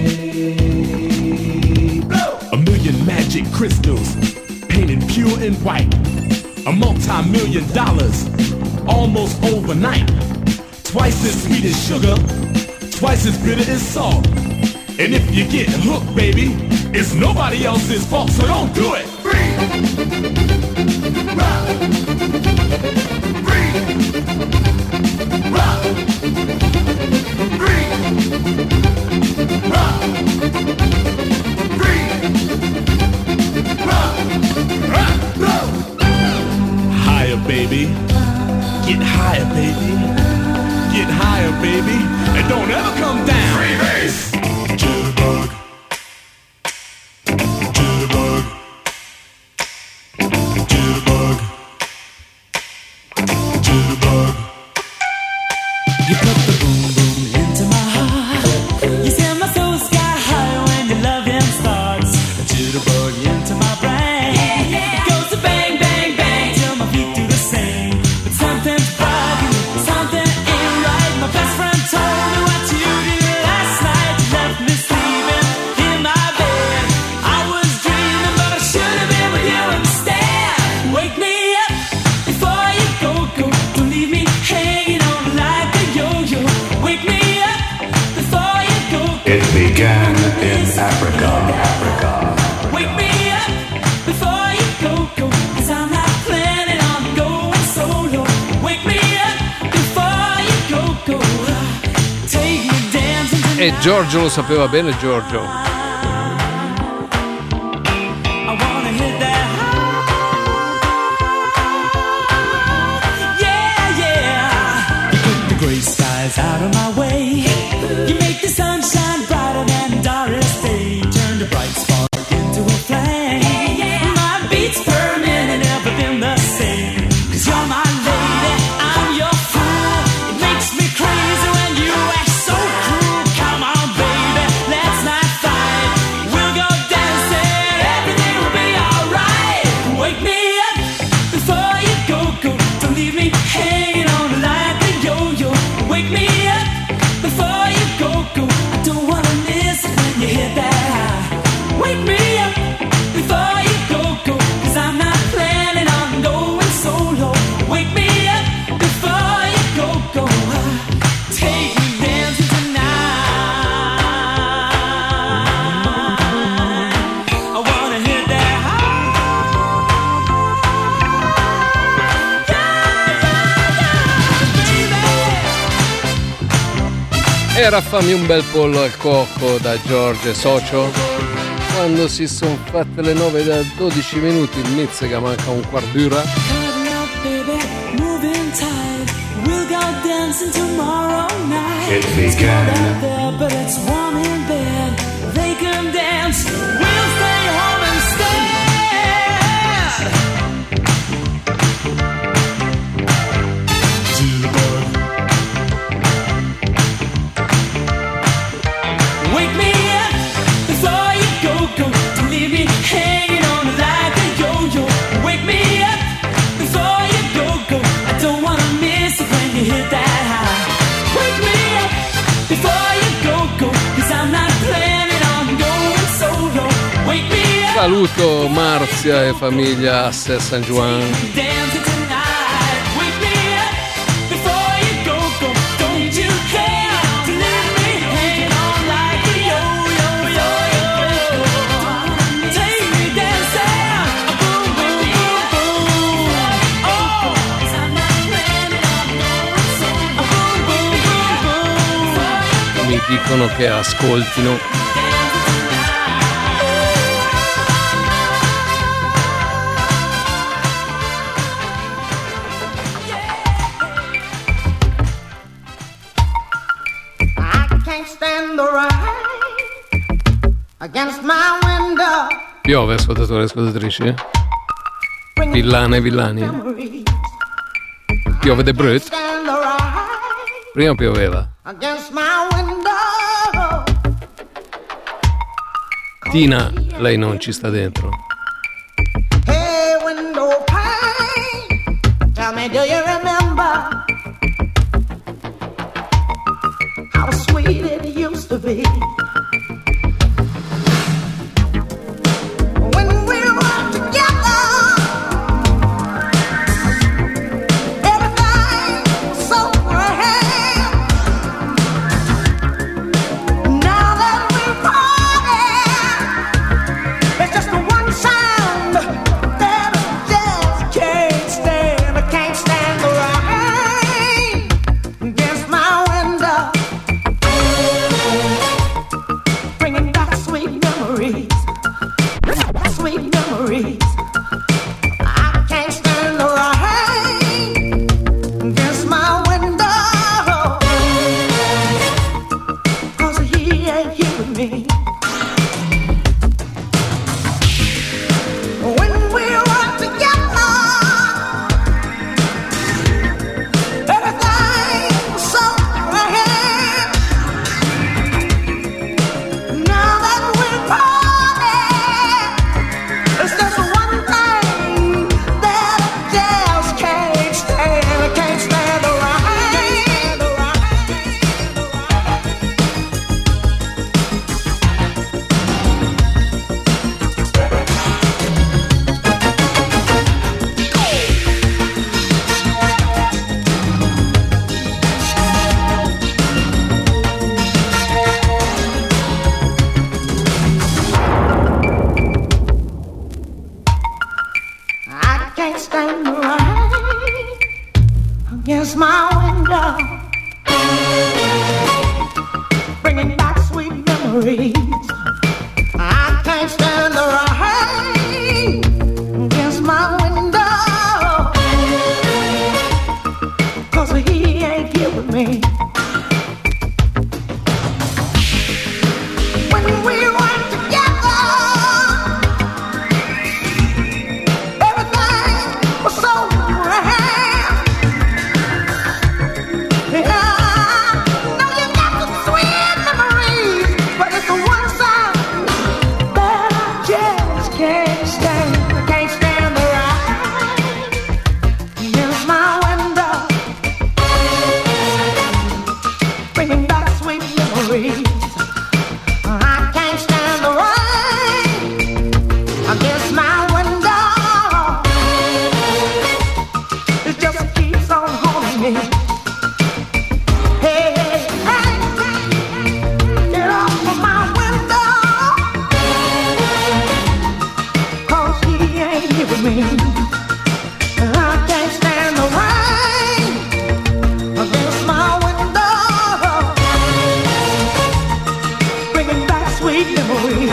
Blow. A million magic crystals painted pure and white. A multi-million dollars almost overnight. Twice as sweet as sugar, twice as bitter as salt. And if you get hooked, baby, it's nobody else's fault, so don't do it. Free. Rock. Free. Rock. Free. Rock. Free. Rock. Rock. Rock. Higher, baby. Get higher, baby. Get higher, baby. And don't ever come down. Free bass. Jitterbug. Jitterbug. Jitterbug. Jitterbug. You put the boom boom into my heart. You send my soul sky high when your loving starts. A jitterbug into my brain. It goes to bang bang bang till my feet do the same. But something's bugging, something ain't right. My best friend told me what you did last night. You left me sleeping in my bed. I was dreaming, but I should have been with you instead. Wake me up before you go. Don't leave me hanging on like a yo-yo. Wake me up before you go. It began in Africa. Wake me up before you go. 'Cause I'm not planning on going solo. Wake me up before you go. Take me dancing tonight. E Giorgio lo sapeva bene, Giorgio. I wanna hit that high. Yeah, yeah. You put the gray skies out of my way. You make the sunshine brighter than Doris Day. Turn the bright spark into a flame. My beats per minute never been the same. 'Cause you're my lady, I'm your fool. It makes me crazy when you act so cruel. Come on, baby, let's not fight. We'll go dancing, everything will be alright. Wake me up before you go. Don't leave me hanging on like a yo-yo. Wake me up before you go. I don't wanna miss it when you hit that high. Wake me up before you go. 'Cause I'm not planning on going solo. Wake me up before you go. Take me dancing tonight. I wanna hit that Era fammi un bel pollo al cocco da Giorgio e Socio. Quando si sono fatte le 9 da 12 minuti, il Mizzica manca un quarto d'ora. Cutting up, baby, moving tight. We'll go dancing tomorrow night. It It's cold began. out there, but it's warm in bed. They can dance. We'll stay home instead. Wake me up before you go. Don't leave me hanging on like a yo-yo. Wake me up before you go. I don't wanna miss it when you hit that high. Saluto Marzia e famiglia a San Juan. Dancing tonight, wake me up before you go. Don't you care to leave me hanging on like a yo-yo. Take me dancing, boom, boom, boom, boom. Oh, 'cause I'm not planning on going so boom, boom, boom, boom. Mi dicono che ascoltino. Against my window, Piove, ascoltatori e ascoltatrici? Villane e villani? Piove de brut? stand the right Prima pioveva. against my window. Tina, lei non ci sta dentro. Hey, window pane, tell me, do you remember how sweet it used to be? When we were together, everything was so grand. Now that we're parted, it's just the one sound that I just can't stand. I can't stand the rain against my window, bringing back sweet memories, sweet memories. I can't stand the rain against my window, 'cause he ain't here with me. When we were together, everything was so grand. Now that we're parted, it's just one thing that I just can't stand. I can't stand the rain. I can't stand the rain against my window, bringing back sweet memories. I can't stand the rain against my window, 'cause he ain't here with me. When we were together, everything was so grand. Yeah, now you got some sweet memories, but it's the one sound that I just can't stand. I can't stand the rain against my window, bringing back sweet memories. I can't stand the rain against my window. It just keeps on haunting me. Hey, hey, hey, get off of my window, 'cause he ain't here with me. I can't stand the rain against my window, bringing back sweet memories.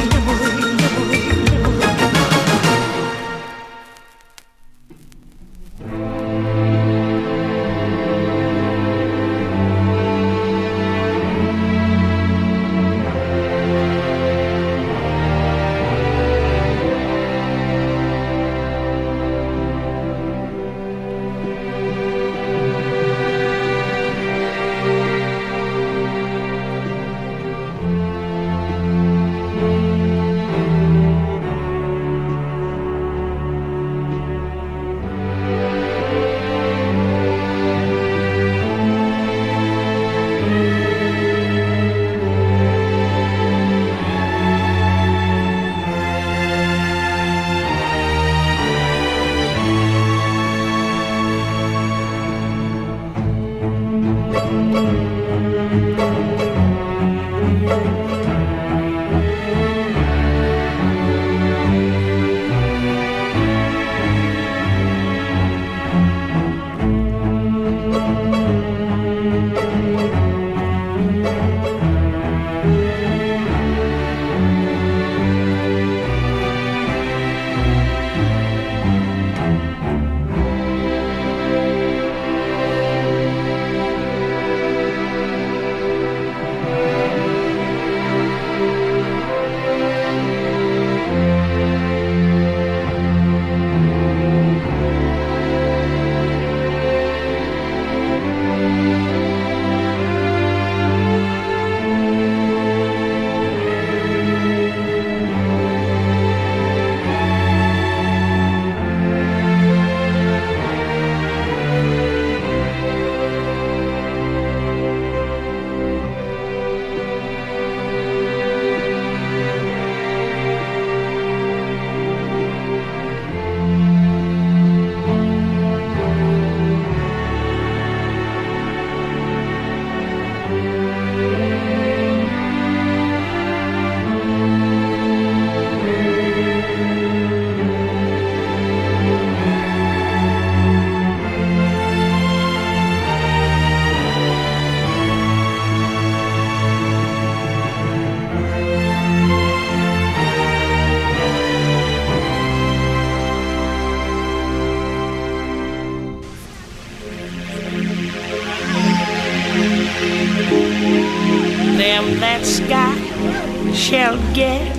shall get.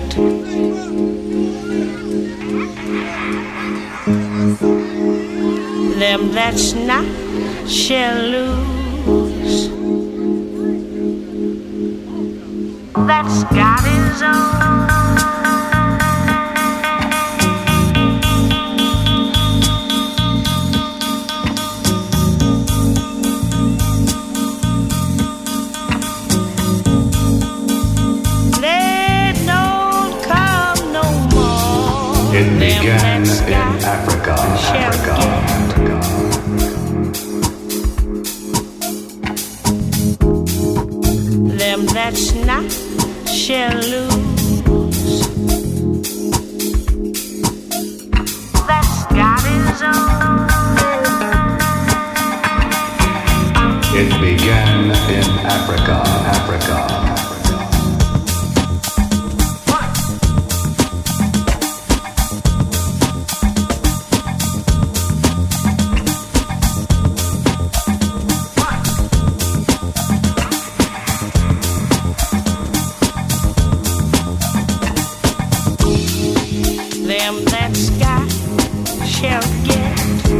Them that's not shall lose. That's got his own. It began in Africa. Them that's not shall lose. That's got his own. It began in Africa. Them that's got shall get.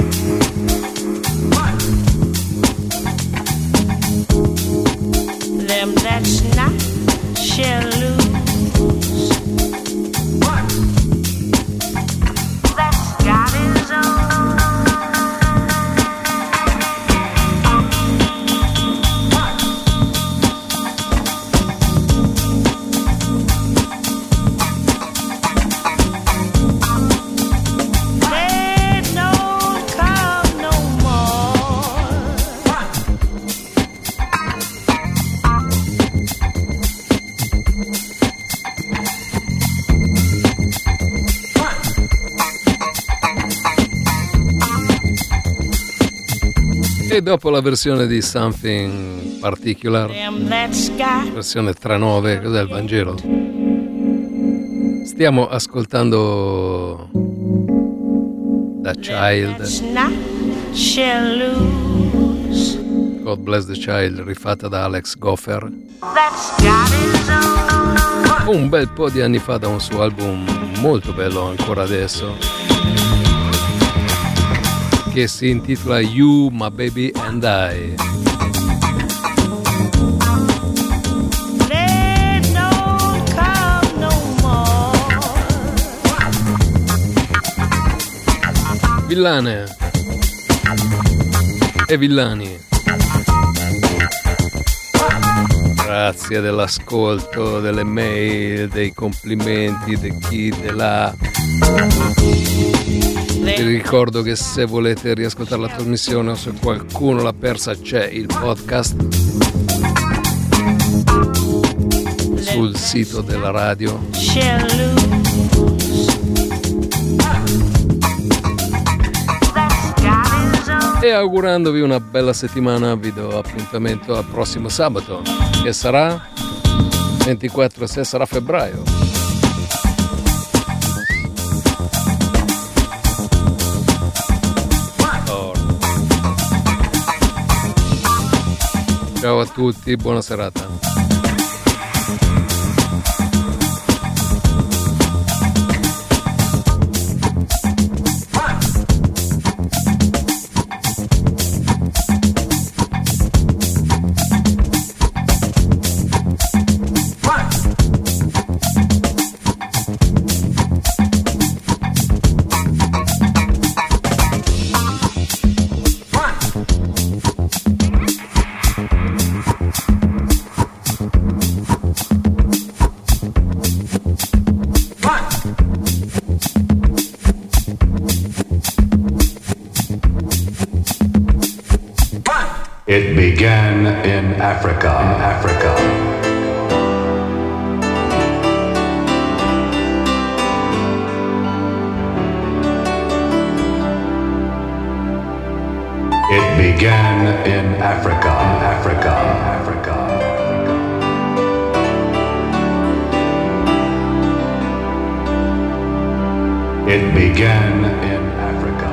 Them that's not shall lose. That's got his own. E dopo la versione di Something Particular, versione 3.9, cos'è il Vangelo? Stiamo ascoltando The Child, God Bless the Child, rifatta da Alex Goffer un bel po' di anni fa, da un suo album molto bello ancora adesso, che si intitola You, My Baby and I. Villane e villani, grazie dell'ascolto, delle mail, dei complimenti, di chi, di là. Vi ricordo che se volete riascoltare la trasmissione o se qualcuno l'ha persa, c'è il podcast sul sito della radio. E augurandovi una bella settimana, vi do appuntamento al prossimo sabato, che sarà 24, se sarà febbraio. Ciao a tutti, buona serata. It began in Africa. It began in Africa. It began in Africa.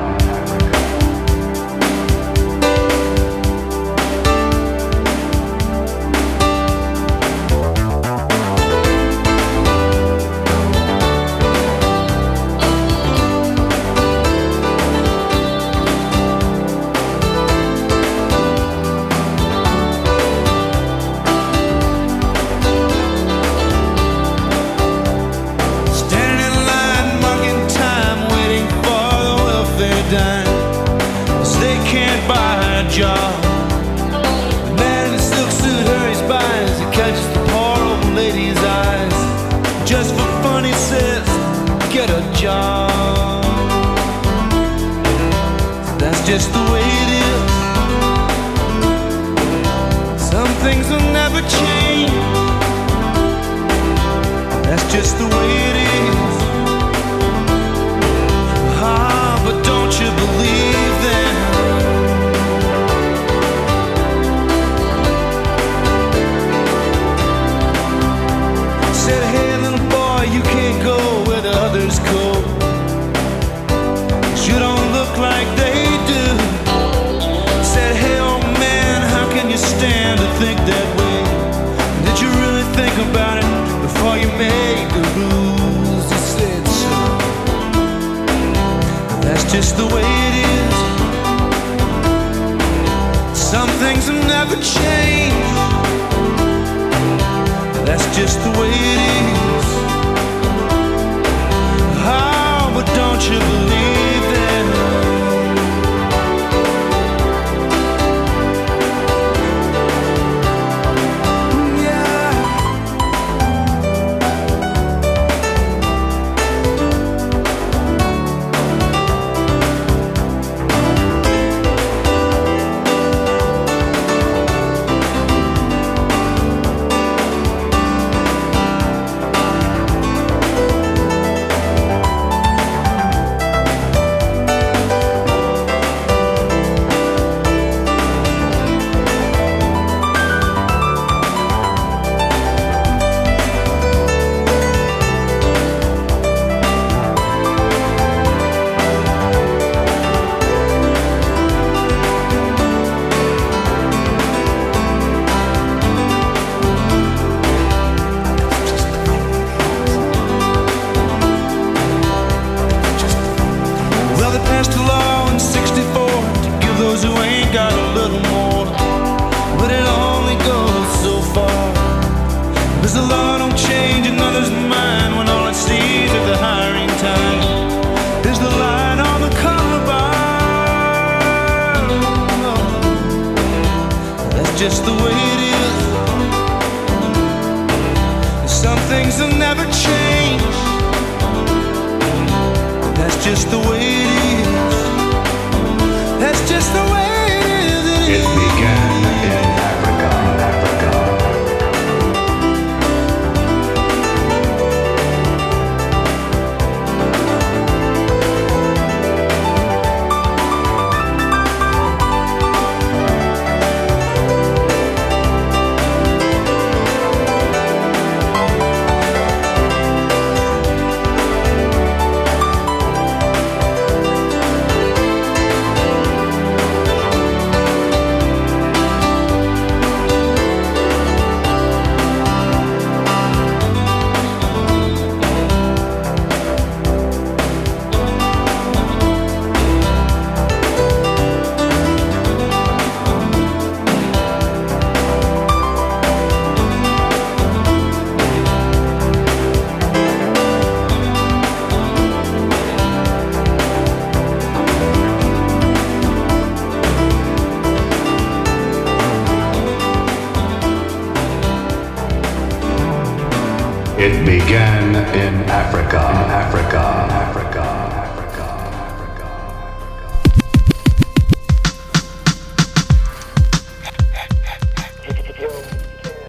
just the way it is. Some things will never change. That's just the way it is. Ah, but don't you believe that? Said, hey little boy, you can't go where the others go. You don't look like they do. Said, hey old man, how can you stand to think that way? Did you really think about it before you made the rules? He said so. That's just the way it is. Some things will never change. That's just the way it is. Oh, but don't you believe that? Just the way it is. Some things will never change. That's just the way it is. That's just the way it is. It began in Africa, Africa. It began in Africa, Africa, Africa.